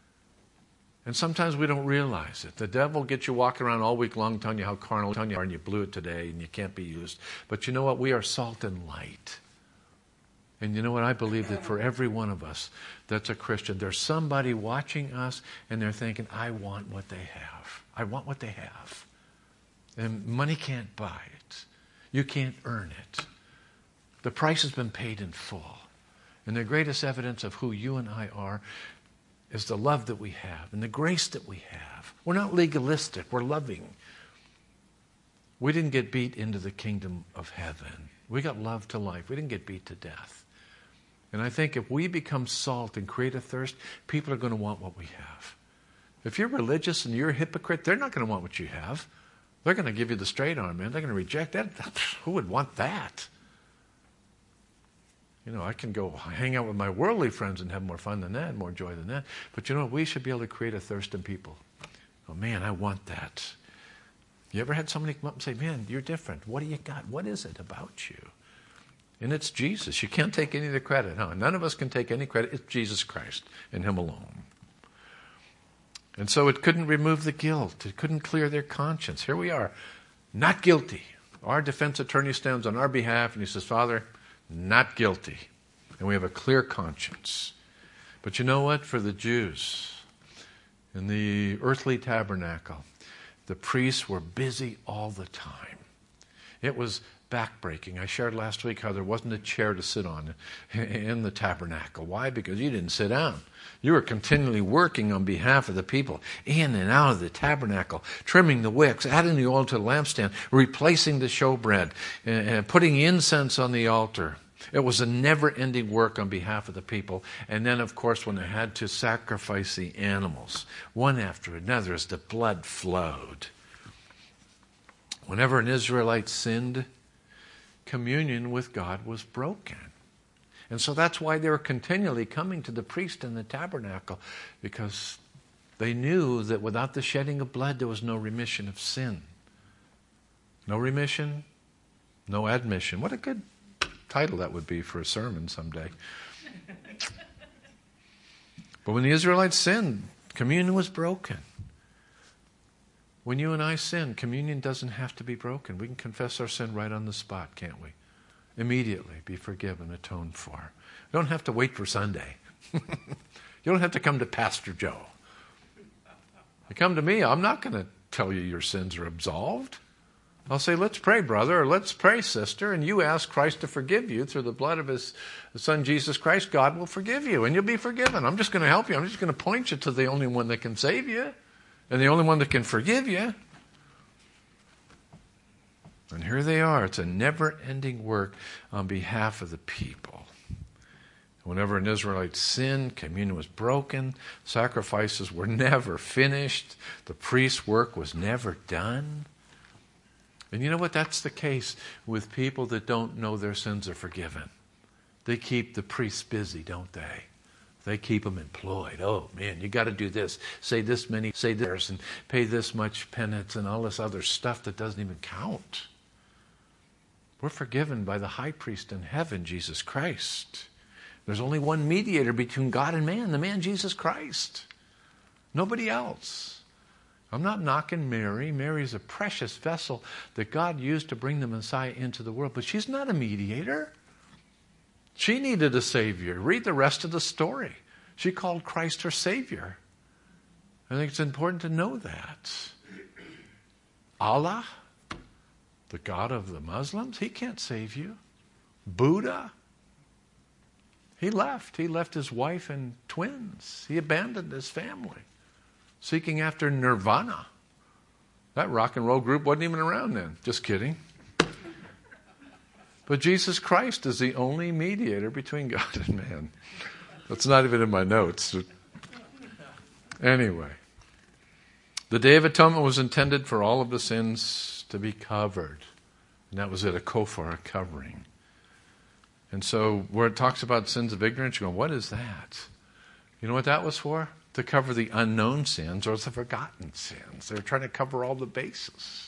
And sometimes we don't realize it. The devil gets you walking around all week long telling you how carnal you are and you blew it today and you can't be used. But you know what? We are salt and light. And you know what? I believe that for every one of us that's a Christian, there's somebody watching us and they're thinking, I want what they have. I want what they have. And money can't buy it. You can't earn it. The price has been paid in full. And the greatest evidence of who you and I are is the love that we have and the grace that we have. We're not legalistic. We're loving. We didn't get beat into the kingdom of heaven. We got love to life. We didn't get beat to death. And I think if we become salt and create a thirst, people are going to want what we have. If you're religious and you're a hypocrite, they're not going to want what you have. They're going to give you the straight arm, man. They're going to reject that. Who would want that? You know, I can go hang out with my worldly friends and have more fun than that, more joy than that. But you know what? We should be able to create a thirst in people. Oh, man, I want that. You ever had somebody come up and say, man, you're different. What do you got? What is it about you? And it's Jesus. You can't take any of the credit. Huh? None of us can take any credit. It's Jesus Christ and Him alone. And so it couldn't remove the guilt. It couldn't clear their conscience. Here we are, not guilty. Our defense attorney stands on our behalf and he says, Father, not guilty. And we have a clear conscience. But you know what? For the Jews, in the earthly tabernacle, the priests were busy all the time. It was backbreaking. I shared last week how there wasn't a chair to sit on in the tabernacle. Why? Because you didn't sit down. You were continually working on behalf of the people, in and out of the tabernacle, trimming the wicks, adding the oil to the lampstand, replacing the showbread, and putting incense on the altar. It was a never-ending work on behalf of the people. And then, of course, when they had to sacrifice the animals, one after another, as the blood flowed. Whenever an Israelite sinned, communion with God was broken. And so that's why they were continually coming to the priest in the tabernacle, because they knew that without the shedding of blood, there was no remission of sin. No remission, no admission. What a good title that would be for a sermon someday. But when the Israelites sinned, communion was broken. When you and I sin, communion doesn't have to be broken. We can confess our sin right on the spot, can't we? Immediately be forgiven, atoned for. You don't have to wait for Sunday. You don't have to come to Pastor Joe. You come to me, I'm not going to tell you your sins are absolved. I'll say, let's pray, brother, or let's pray, sister, and you ask Christ to forgive you through the blood of His Son, Jesus Christ. God will forgive you, and you'll be forgiven. I'm just going to help you. I'm just going to point you to the only one that can save you, and the only one that can forgive you. And here they are. It's a never-ending work on behalf of the people. Whenever an Israelite sinned, communion was broken, sacrifices were never finished, the priest's work was never done. And you know what? That's the case with people that don't know their sins are forgiven. They keep the priests busy, don't they? They keep them employed. Oh, man, you got to do this. Say this many, say this, and pay this much penance and all this other stuff that doesn't even count. We're forgiven by the high priest in heaven, Jesus Christ. There's only one mediator between God and man, the man Jesus Christ. Nobody else. I'm not knocking Mary. Mary is a precious vessel that God used to bring the Messiah into the world, but she's not a mediator. She needed a Savior. Read the rest of the story. She called Christ her Savior. I think it's important to know that. Allah, the God of the Muslims, He can't save you. Buddha, He left. He left his wife and twins. He abandoned his family, seeking after nirvana. That rock and roll group wasn't even around then. Just kidding. But Jesus Christ is the only mediator between God and man. That's not even in my notes. Anyway, the Day of Atonement was intended for all of the sins to be covered. And that was it, a kofar, a covering. And so where it talks about sins of ignorance, you're going, what is that? You know what that was for? To cover the unknown sins or the forgotten sins. They're trying to cover all the bases.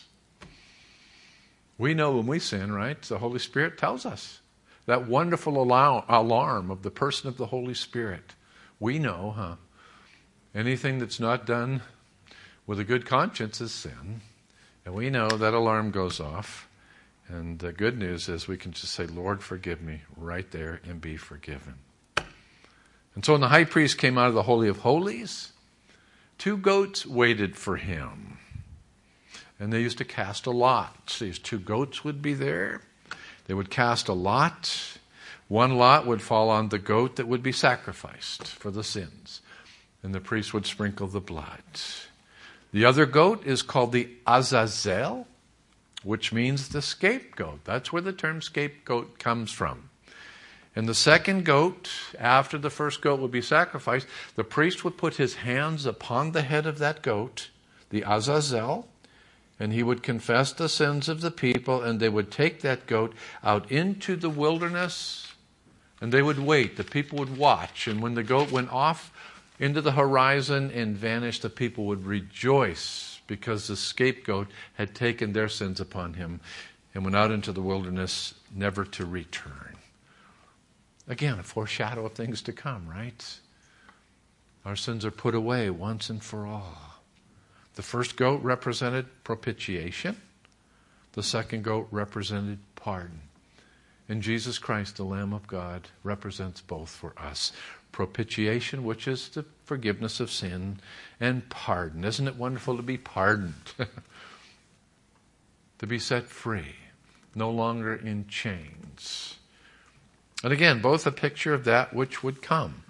We know when we sin, right? The Holy Spirit tells us. That wonderful alarm of the person of the Holy Spirit. We know, huh? Anything that's not done with a good conscience is sin. And we know that alarm goes off. And the good news is we can just say, Lord, forgive me, right there, and be forgiven. And so when the high priest came out of the Holy of Holies, 2 goats waited for him. And they used to cast a lot. So these 2 goats would be there. They would cast a lot. One lot would fall on the goat that would be sacrificed for the sins. And the priest would sprinkle the blood. The other goat is called the Azazel, which means the scapegoat. That's where the term scapegoat comes from. And the second goat, after the first goat would be sacrificed, the priest would put his hands upon the head of that goat, the Azazel, and he would confess the sins of the people, and they would take that goat out into the wilderness, and they would wait. The people would watch, and when the goat went off into the horizon and vanished, the people would rejoice because the scapegoat had taken their sins upon him and went out into the wilderness never to return. Again, a foreshadow of things to come, right? Our sins are put away once and for all. The first goat represented propitiation. The second goat represented pardon. And Jesus Christ, the Lamb of God, represents both for us. Propitiation, which is the forgiveness of sin, and pardon. Isn't it wonderful to be pardoned? To be set free, no longer in chains. And again, both a picture of that which would come.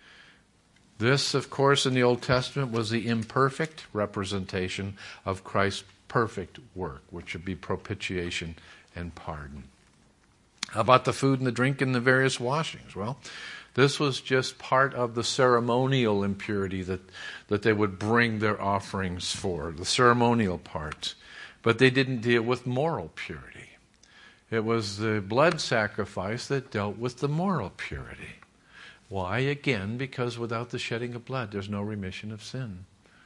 This, of course, in the Old Testament was the imperfect representation of Christ's perfect work, which would be propitiation and pardon. How about the food and the drink and the various washings? Well, this was just part of the ceremonial impurity that they would bring their offerings for, the ceremonial part. But they didn't deal with moral purity. It was the blood sacrifice that dealt with the moral purity. Why? Again, because without the shedding of blood, there's no remission of sin.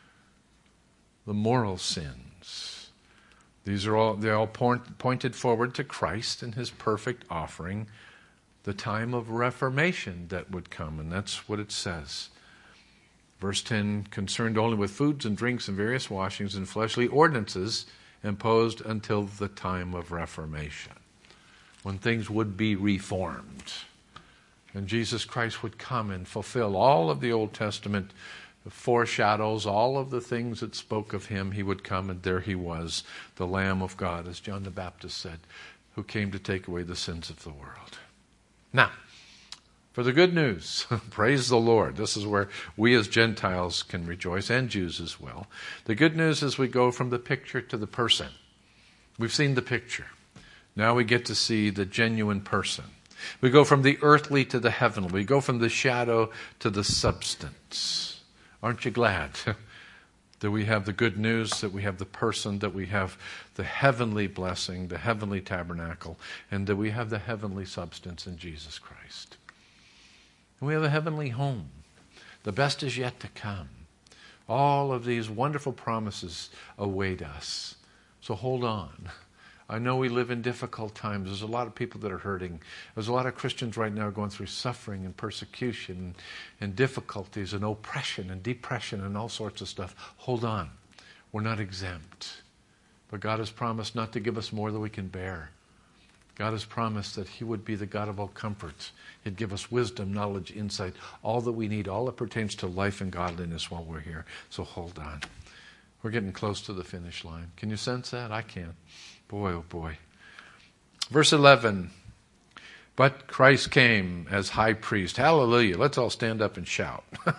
The moral sins. They're all pointed forward to Christ and his perfect offering, the time of reformation that would come, and that's what it says. Verse 10, concerned only with foods and drinks and various washings and fleshly ordinances imposed until the time of reformation, when things would be reformed. And Jesus Christ would come and fulfill all of the Old Testament foreshadows, all of the things that spoke of him. He would come, and there he was, the Lamb of God, as John the Baptist said, who came to take away the sins of the world. Now, for the good news, praise the Lord. This is where we as Gentiles can rejoice, and Jews as well. The good news is we go from the picture to the person. We've seen the picture. Now we get to see the genuine person. We go from the earthly to the heavenly. We go from the shadow to the substance. Aren't you glad that we have the good news, that we have the person, that we have the heavenly blessing, the heavenly tabernacle, and that we have the heavenly substance in Jesus Christ? And we have a heavenly home. The best is yet to come. All of these wonderful promises await us. So hold on. I know we live in difficult times. There's a lot of people that are hurting. There's a lot of Christians right now going through suffering and persecution and difficulties and oppression and depression and all sorts of stuff. Hold on. We're not exempt. But God has promised not to give us more than we can bear. God has promised that he would be the God of all comforts. He'd give us wisdom, knowledge, insight, all that we need, all that pertains to life and godliness while we're here. So hold on. We're getting close to the finish line. Can you sense that? I can. Boy, oh boy. Verse 11. But Christ came as high priest. Hallelujah. Let's all stand up and shout.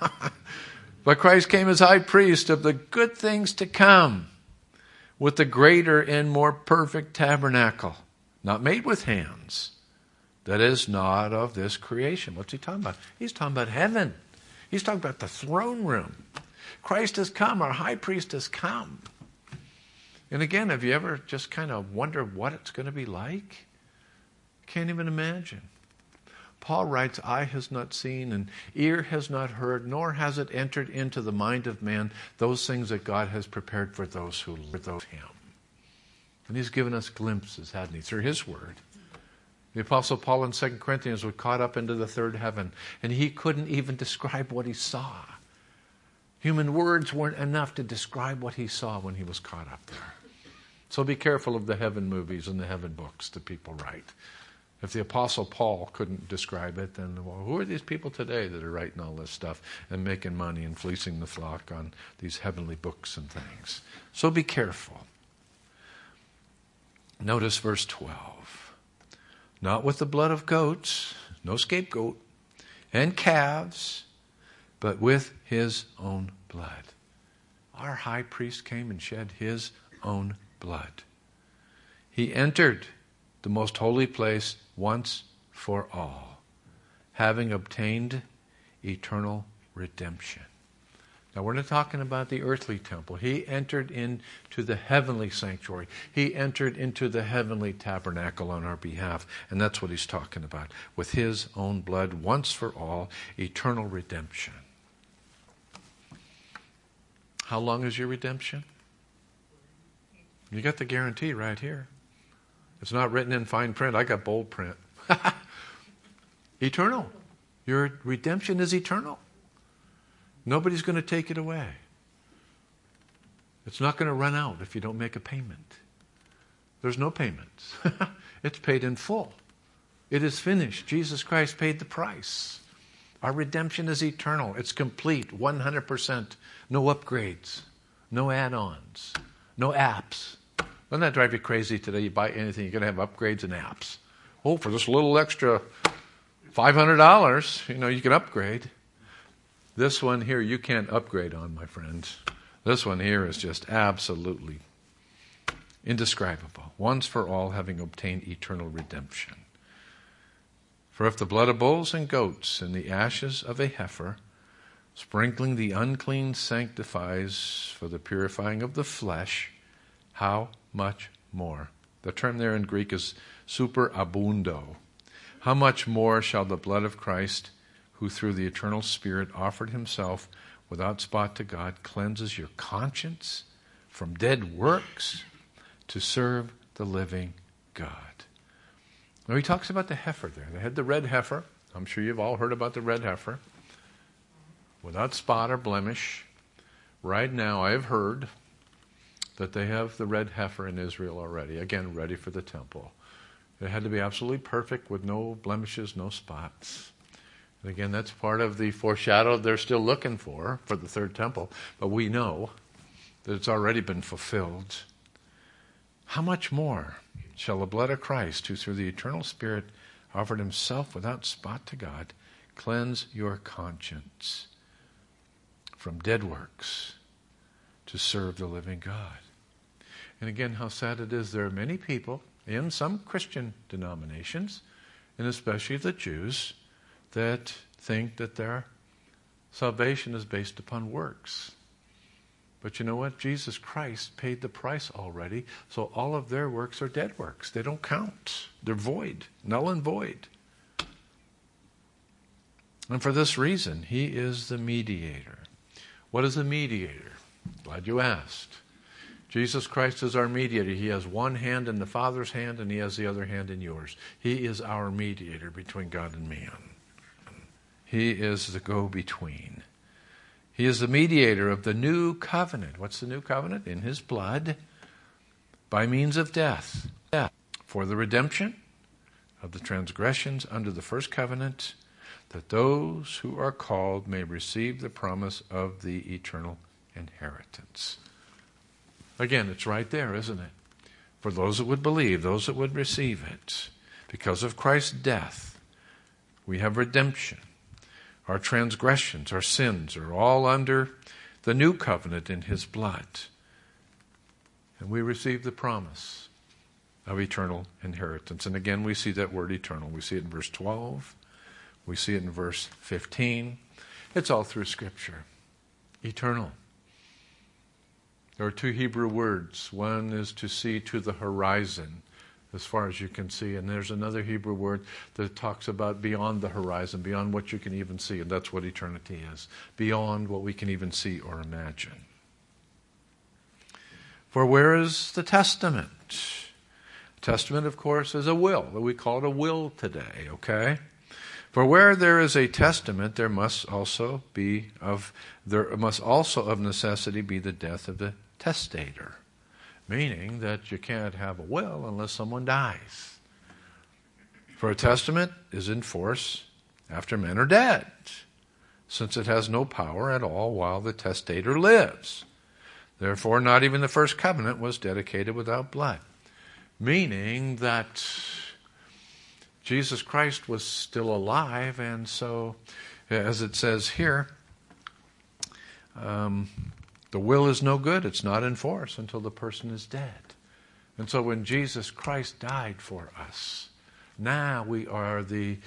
But Christ came as high priest of the good things to come, with the greater and more perfect tabernacle, not made with hands, that is not of this creation. What's he talking about? He's talking about heaven. He's talking about the throne room. Christ has come. Our high priest has come. And again, have you ever just kind of wondered what it's going to be like? Can't even imagine. Paul writes, eye has not seen and ear has not heard, nor has it entered into the mind of man those things that God has prepared for those who love him. And he's given us glimpses, hasn't he, through his word. The Apostle Paul in 2 Corinthians was caught up into the third heaven, and he couldn't even describe what he saw. Human words weren't enough to describe what he saw when he was caught up there. So be careful of the heaven movies and the heaven books that people write. If the Apostle Paul couldn't describe it, then well, who are these people today that are writing all this stuff and making money and fleecing the flock on these heavenly books and things? So be careful. Notice verse 12. Not with the blood of goats, no scapegoat, and calves, but with his own blood. Our high priest came and shed his own blood. He entered the most holy place once for all, having obtained eternal redemption. Now, we're not talking about the earthly temple. He entered into the heavenly sanctuary. He entered into the heavenly tabernacle on our behalf. And that's what he's talking about. With his own blood, once for all, eternal redemption. How long is your redemption? You got the guarantee right here. It's not written in fine print. I got bold print. Eternal. Your redemption is eternal. Nobody's going to take it away. It's not going to run out if you don't make a payment. There's no payments. It's paid in full. It is finished. Jesus Christ paid the price. Our redemption is eternal. It's complete, 100%. No upgrades, no add-ons, no apps. Doesn't that drive you crazy today? You buy anything, you're going to have upgrades and apps. Oh, for this little extra $500, you can upgrade. This one here, you can't upgrade on, my friends. This one here is just absolutely indescribable. Once for all, having obtained eternal redemption. For if the blood of bulls and goats and the ashes of a heifer, sprinkling the unclean, sanctifies for the purifying of the flesh, how much more? The term there in Greek is superabundo. How much more shall the blood of Christ, who through the eternal Spirit offered himself without spot to God, cleanses your conscience from dead works to serve the living God. Now he talks about the heifer there. They had the red heifer. I'm sure you've all heard about the red heifer. Without spot or blemish. Right now I have heard that they have the red heifer in Israel already. Again, ready for the temple. It had to be absolutely perfect with no blemishes, no spots. And again, that's part of the foreshadow they're still looking for the third temple. But we know that it's already been fulfilled. How much more shall the blood of Christ, who through the eternal Spirit offered himself without spot to God, cleanse your conscience from dead works to serve the living God? And again, how sad it is, there are many people in some Christian denominations, and especially the Jews, that think that their salvation is based upon works. But you know what? Jesus Christ paid the price already, so all of their works are dead works. They don't count. They're void, null and void. And for this reason, he is the mediator. What is a mediator? Glad you asked. Jesus Christ is our mediator. He has one hand in the Father's hand, and he has the other hand in yours. He is our mediator between God and man. He is the go-between. He is the mediator of the new covenant. What's the new covenant? In his blood, by means of death. For the redemption of the transgressions under the first covenant, that those who are called may receive the promise of the eternal inheritance. Again, it's right there, isn't it? For those that would believe, those that would receive it. Because of Christ's death, we have redemption. Our transgressions, our sins are all under the new covenant in his blood. And we receive the promise of eternal inheritance. And again, we see that word eternal. We see it in verse 12. We see it in verse 15. It's all through Scripture. Eternal. There are two Hebrew words. One is to see to the horizon, as far as you can see. And there's another Hebrew word that talks about beyond the horizon, beyond what you can even see. And that's what eternity is. Beyond what we can even see or imagine. For where is the testament? Testament, of course, is a will. We call it a will today, okay? For where there is a testament, there must also of necessity be the death of the testator. Meaning that you can't have a will unless someone dies. For a testament is in force after men are dead, since it has no power at all while the testator lives. Therefore, not even the first covenant was dedicated without blood. Meaning that Jesus Christ was still alive, and so, as it says here, the will is no good. It's not in force until the person is dead. And so when Jesus Christ died for us, now we are the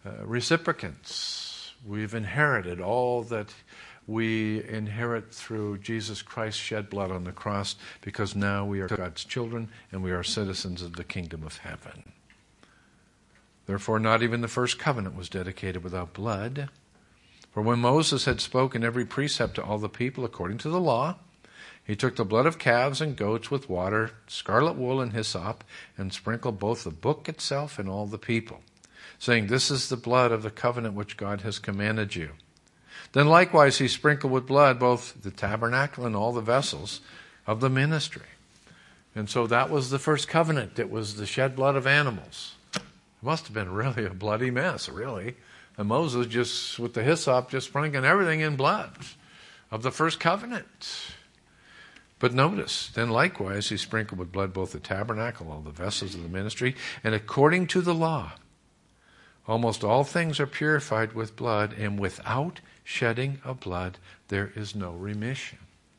recipients. We've inherited all that we inherit through Jesus Christ's shed blood on the cross, because now we are God's children and we are citizens of the kingdom of heaven. Therefore, not even the first covenant was dedicated without blood. For when Moses had spoken every precept to all the people according to the law, he took the blood of calves and goats with water, scarlet wool and hyssop, and sprinkled both the book itself and all the people, saying, "This is the blood of the covenant which God has commanded you." Then likewise he sprinkled with blood both the tabernacle and all the vessels of the ministry. And so that was the first covenant. It was the shed blood of animals. It must have been really a bloody mess, really. And Moses just, with the hyssop, just sprinkling everything in blood of the first covenant. But notice, then likewise he sprinkled with blood both the tabernacle, all the vessels of the ministry, and according to the law, almost all things are purified with blood, and without shedding of blood there is no remission.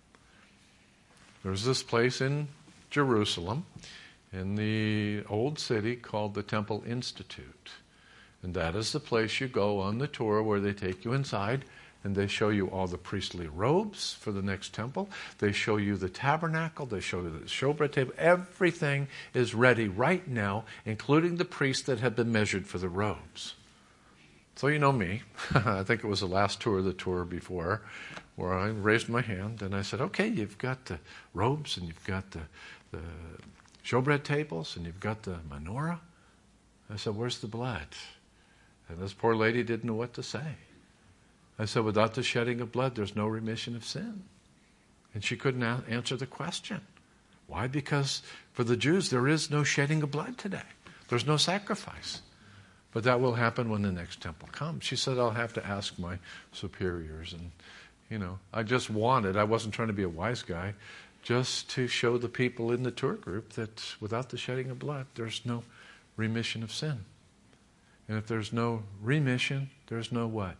There's this place in Jerusalem, in the old city, called the Temple Institute. And that is the place you go on the tour where they take you inside and they show you all the priestly robes for the next temple. They show you the tabernacle. They show you the showbread table. Everything is ready right now, including the priests that have been measured for the robes. So you know me. I think it was the last tour of the tour before where I raised my hand and I said, okay, you've got the robes and you've got the showbread tables and you've got the menorah. I said, where's the blood? And this poor lady didn't know what to say. I said, without the shedding of blood, there's no remission of sin. And she couldn't answer the question. Why? Because for the Jews, there is no shedding of blood today. There's no sacrifice. But that will happen when the next temple comes. She said, I'll have to ask my superiors. And, I wasn't trying to be a wise guy, just to show the people in the tour group that without the shedding of blood, there's no remission of sin. And if there's no remission, there's no what?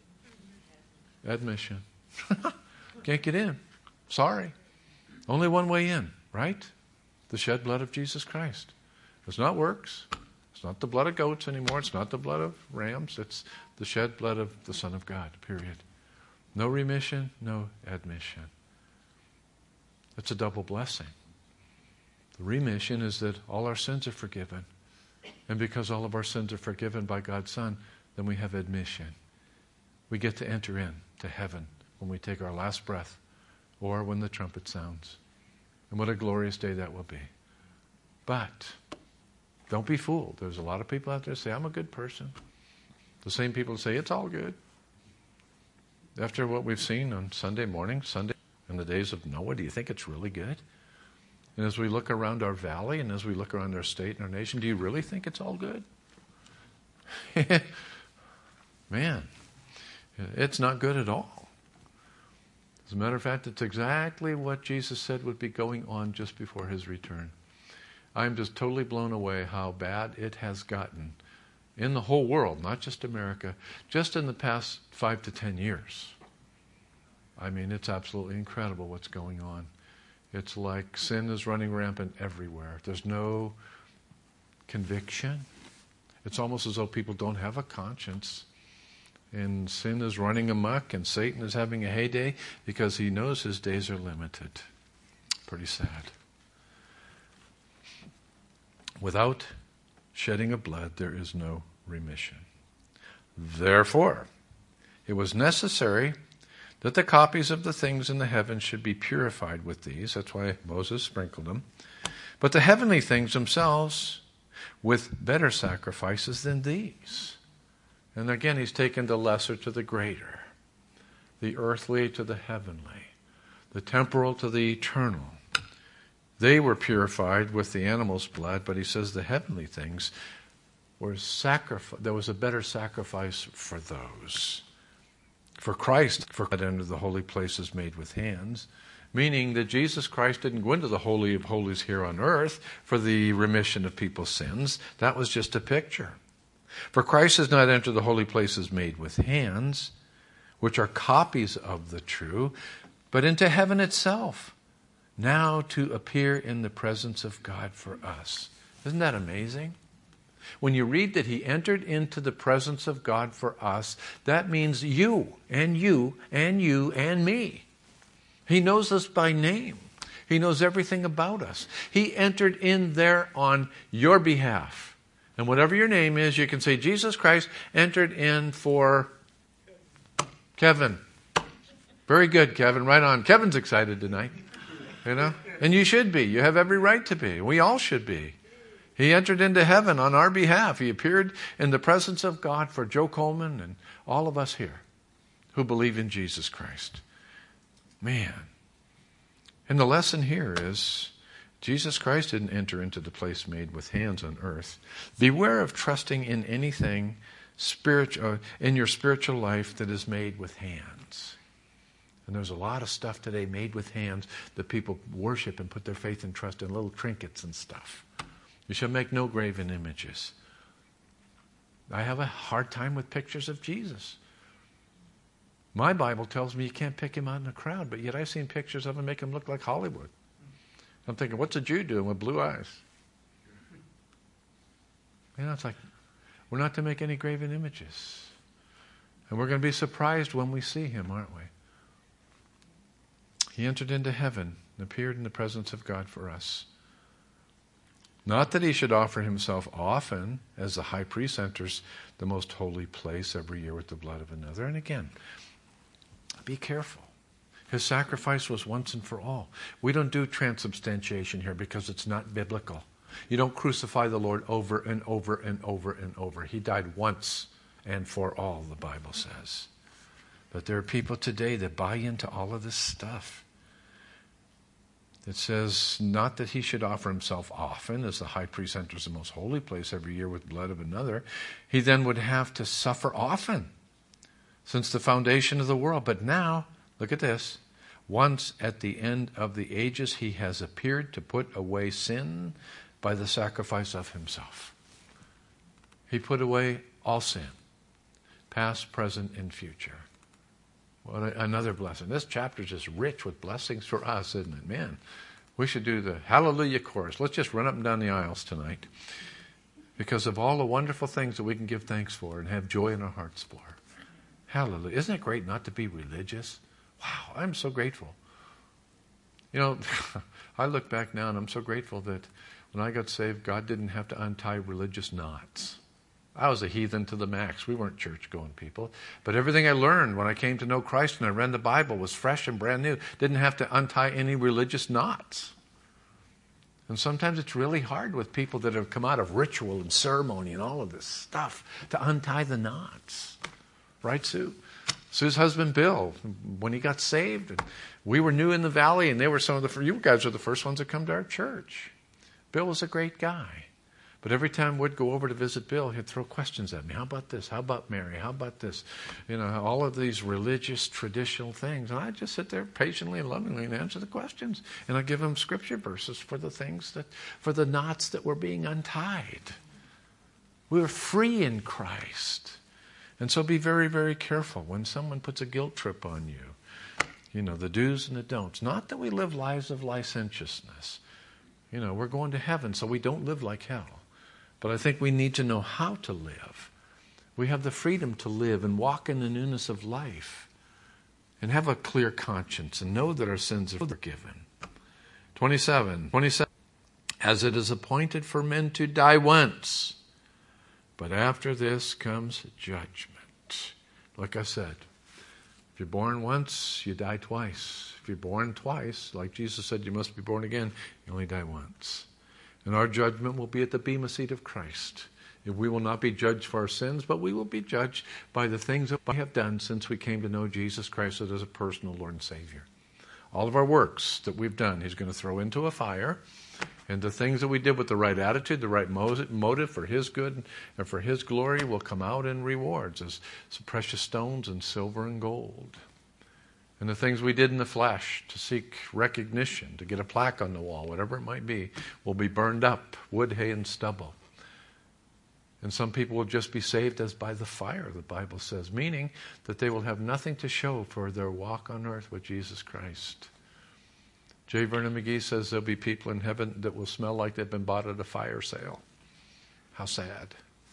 Admission. Can't get in. Sorry. Only one way in, right? The shed blood of Jesus Christ. It's not works. It's not the blood of goats anymore. It's not the blood of rams. It's the shed blood of the Son of God, period. No remission, no admission. It's a double blessing. The remission is that all our sins are forgiven. And because all of our sins are forgiven by God's Son, then we have admission. We get to enter in to heaven when we take our last breath or when the trumpet sounds. And what a glorious day that will be. But don't be fooled. There's a lot of people out there who say, I'm a good person. The same people say, it's all good. After what we've seen on Sunday morning, in the days of Noah, do you think it's really good? And as we look around our valley and as we look around our state and our nation, do you really think it's all good? Man, it's not good at all. As a matter of fact, it's exactly what Jesus said would be going on just before his return. I'm just totally blown away how bad it has gotten in the whole world, not just America, just in the past 5 to 10 years. I mean, it's absolutely incredible what's going on. It's like sin is running rampant everywhere. There's no conviction. It's almost as though people don't have a conscience. And sin is running amok, and Satan is having a heyday because he knows his days are limited. Pretty sad. Without shedding of blood, there is no remission. Therefore, it was necessary that the copies of the things in the heavens should be purified with these. That's why Moses sprinkled them. But the heavenly things themselves with better sacrifices than these. And again, he's taken the lesser to the greater, the earthly to the heavenly, the temporal to the eternal. They were purified with the animal's blood, but he says the heavenly things were sacrificed. There was a better sacrifice for those. For Christ, for God entered the holy places made with hands, meaning that Jesus Christ didn't go into the Holy of Holies here on earth for the remission of people's sins. That was just a picture. For Christ has not entered the holy places made with hands, which are copies of the true, but into heaven itself, now to appear in the presence of God for us. Isn't that amazing? When you read that he entered into the presence of God for us, that means you and you and you and me. He knows us by name. He knows everything about us. He entered in there on your behalf. And whatever your name is, you can say, Jesus Christ entered in for Kevin. Very good, Kevin. Right on. Kevin's excited tonight. You know? And you should be. You have every right to be. We all should be. He entered into heaven on our behalf. He appeared in the presence of God for Joe Coleman and all of us here who believe in Jesus Christ. Man. And the lesson here is Jesus Christ didn't enter into the place made with hands on earth. Beware of trusting in anything spiritual in your spiritual life that is made with hands. And there's a lot of stuff today made with hands that people worship and put their faith and trust in, little trinkets and stuff. You shall make no graven images. I have a hard time with pictures of Jesus. My Bible tells me you can't pick him out in a crowd, but yet I've seen pictures of him make him look like Hollywood. I'm thinking, what's a Jew doing with blue eyes? You know, it's like, we're not to make any graven images. And we're going to be surprised when we see him, aren't we? He entered into heaven and appeared in the presence of God for us. Not that he should offer himself often, as the high priest enters the most holy place every year with the blood of another. And again, be careful. His sacrifice was once and for all. We don't do transubstantiation here because it's not biblical. You don't crucify the Lord over and over and over and over. He died once and for all, the Bible says. But there are people today that buy into all of this stuff. It says, not that he should offer himself often, as the high priest enters the most holy place every year with blood of another. He then would have to suffer often since the foundation of the world. But now, look at this. Once at the end of the ages, he has appeared to put away sin by the sacrifice of himself. He put away all sin, past, present, and future. What another blessing. This chapter is just rich with blessings for us, isn't it? Man, we should do the Hallelujah chorus. Let's just run up and down the aisles tonight because of all the wonderful things that we can give thanks for and have joy in our hearts for. Hallelujah. Isn't it great not to be religious? Wow, I'm so grateful. You know, I look back now and I'm so grateful that when I got saved, God didn't have to untie religious knots. I was a heathen to the max. We weren't church-going people. But everything I learned when I came to know Christ and I read the Bible was fresh and brand new. Didn't have to untie any religious knots. And sometimes it's really hard with people that have come out of ritual and ceremony and all of this stuff to untie the knots. Right, Sue? Sue's husband, Bill, when he got saved, and we were new in the valley, and they were some of the, you guys are the first ones that come to our church. Bill was a great guy. But every time we'd go over to visit Bill, he'd throw questions at me. How about this? How about Mary? How about this? You know, all of these religious, traditional things. And I'd just sit there patiently and lovingly and answer the questions. And I'd give him scripture verses for the things that, for the knots that were being untied. We were free in Christ. And so be very, very careful when someone puts a guilt trip on you. You know, the do's and the don'ts. Not that we live lives of licentiousness. You know, we're going to heaven, so we don't live like hell. But I think we need to know how to live. We have the freedom to live and walk in the newness of life and have a clear conscience and know that our sins are forgiven. 27. As it is appointed for men to die once, but after this comes judgment. Like I said, if you're born once, you die twice. If you're born twice, like Jesus said, you must be born again, you only die once. And our judgment will be at the bema seat of Christ. We will not be judged for our sins, but we will be judged by the things that we have done since we came to know Jesus Christ as a personal Lord and Savior. All of our works that we've done, He's going to throw into a fire. And the things that we did with the right attitude, the right motive for His good and for His glory will come out in rewards as precious stones and silver and gold. And the things we did in the flesh to seek recognition, to get a plaque on the wall, whatever it might be, will be burned up, wood, hay, and stubble. And some people will just be saved as by the fire, the Bible says, meaning that they will have nothing to show for their walk on earth with Jesus Christ. J. Vernon McGee says there'll be people in heaven that will smell like they've been bought at a fire sale. How sad.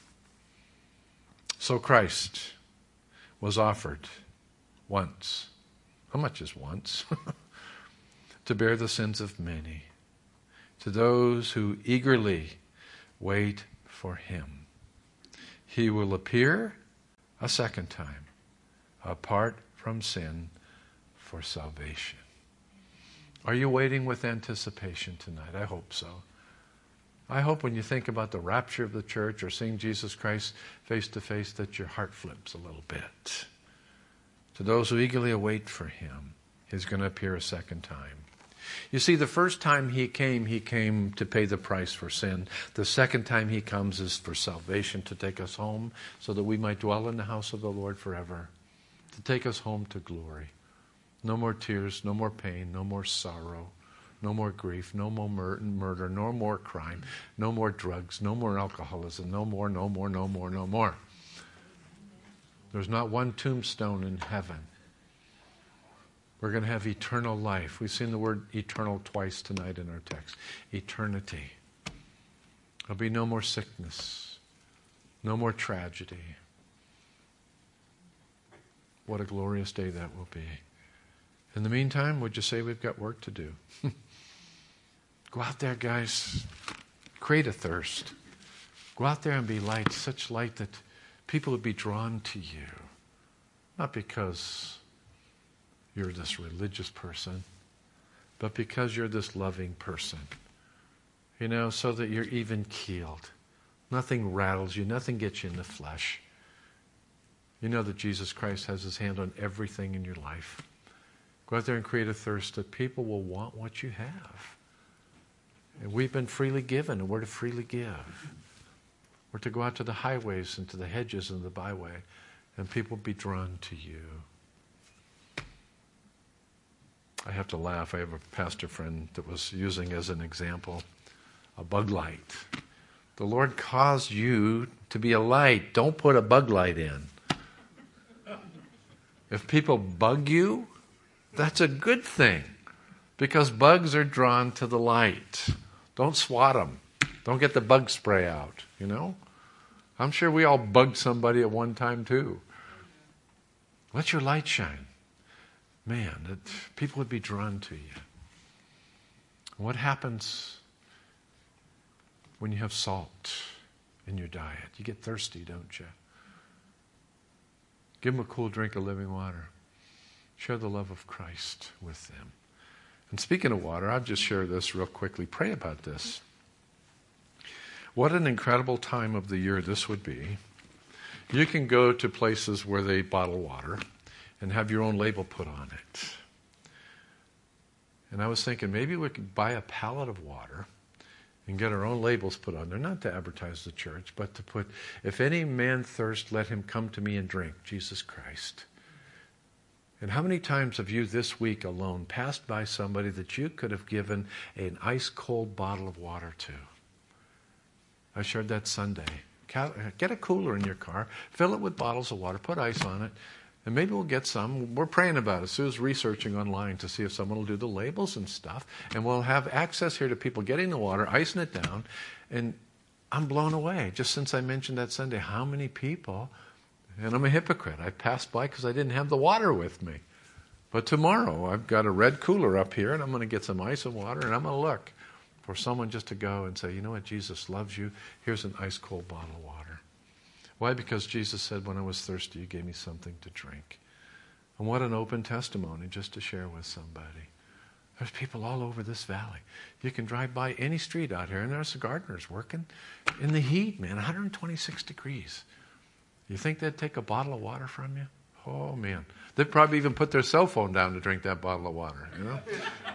So Christ was offered once. How much is once? To bear the sins of many. To those who eagerly wait for him. He will appear a second time, apart from sin, for salvation. Are you waiting with anticipation tonight? I hope so. I hope when you think about the rapture of the church or seeing Jesus Christ face to face that your heart flips a little bit. To those who eagerly await for him, he's going to appear a second time. You see, the first time he came to pay the price for sin. The second time he comes is for salvation, to take us home so that we might dwell in the house of the Lord forever. To take us home to glory. No more tears, no more pain, no more sorrow, no more grief, no more murder, no more crime, no more drugs, no more alcoholism, no more. There's not one tombstone in heaven. We're going to have eternal life. We've seen the word eternal twice tonight in our text. Eternity. There'll be no more sickness, no more tragedy. What a glorious day that will be. In the meantime, would you say we've got work to do? Go out there, guys. Create a thirst. Go out there and be light, such light that people would be drawn to you. Not because you're this religious person, but because you're this loving person. You know, so that you're even-keeled. Nothing rattles you. Nothing gets you in the flesh. You know that Jesus Christ has his hand on everything in your life. Go out there and create a thirst that people will want what you have. And we've been freely given, and we're to freely give. We're to go out to the highways and to the hedges and the byway, and people be drawn to you. I have to laugh. I have a pastor friend that was using as an example a bug light. The Lord caused you to be a light. Don't put a bug light in. If people bug you, that's a good thing, because bugs are drawn to the light. Don't swat them. Don't get the bug spray out, you know. I'm sure we all bugged somebody at one time too. Let your light shine. Man, that people would be drawn to you. What happens when you have salt in your diet? You get thirsty, don't you? Give them a cool drink of living water. Share the love of Christ with them. And speaking of water, I'll just share this real quickly. Pray about this. What an incredible time of the year this would be. You can go to places where they bottle water and have your own label put on it. And I was thinking maybe we could buy a pallet of water and get our own labels put on there, not to advertise the church, but to put, if any man thirst, let him come to me and drink, Jesus Christ. And how many times have you this week alone passed by somebody that you could have given an ice-cold bottle of water to? I shared that Sunday. Get a cooler in your car, fill it with bottles of water, put ice on it, and maybe we'll get some. We're praying about it. Sue's researching online to see if someone will do the labels and stuff, and we'll have access here to people getting the water, icing it down, and I'm blown away. Just since I mentioned that Sunday, how many people... And I'm a hypocrite. I passed by because I didn't have the water with me. But tomorrow, I've got a red cooler up here, and I'm going to get some ice and water, and I'm going to look for someone just to go and say, you know what, Jesus loves you. Here's an ice-cold bottle of water. Why? Because Jesus said, when I was thirsty, you gave me something to drink. And what an open testimony just to share with somebody. There's people all over this valley. You can drive by any street out here, and there's gardeners working in the heat, man, 126 degrees. You think they'd take a bottle of water from you? Oh, man. They'd probably even put their cell phone down to drink that bottle of water, you know?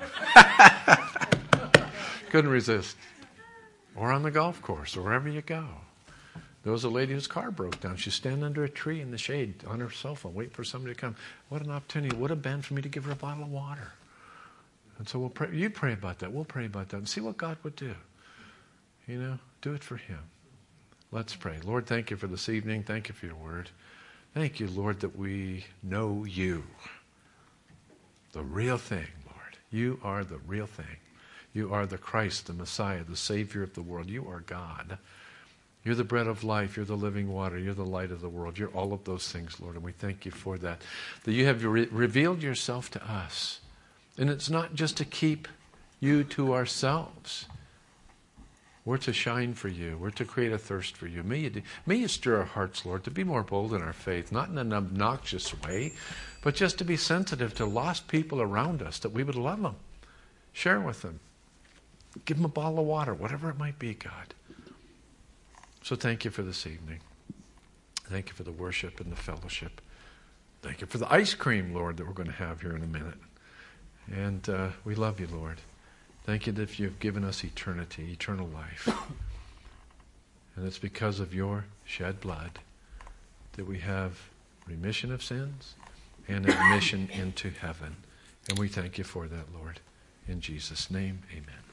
Couldn't resist. Or on the golf course, or wherever you go. There was a lady whose car broke down. She's standing under a tree in the shade on her cell phone, waiting for somebody to come. What an opportunity it would have been for me to give her a bottle of water. And so we'll pray. You pray about that. We'll pray about that and see what God would do. You know, do it for him. Let's pray. Lord, thank you for this evening. Thank you for your word. Thank you, Lord, that we know you. The real thing, Lord. You are the real thing. You are the Christ, the Messiah, the Savior of the world. You are God. You're the bread of life. You're the living water. You're the light of the world. You're all of those things, Lord, and we thank you for that. That you have revealed yourself to us. And it's not just to keep you to ourselves. We're to shine for you. We're to create a thirst for you. May you stir our hearts, Lord, to be more bold in our faith, not in an obnoxious way, but just to be sensitive to lost people around us, that we would love them, share with them, give them a bottle of water, whatever it might be, God. So thank you for this evening. Thank you for the worship and the fellowship. Thank you for the ice cream, Lord, that we're going to have here in a minute. And we love you, Lord. Thank you that you've given us eternity, eternal life. And it's because of your shed blood that we have remission of sins and admission into heaven. And we thank you for that, Lord. In Jesus' name, amen.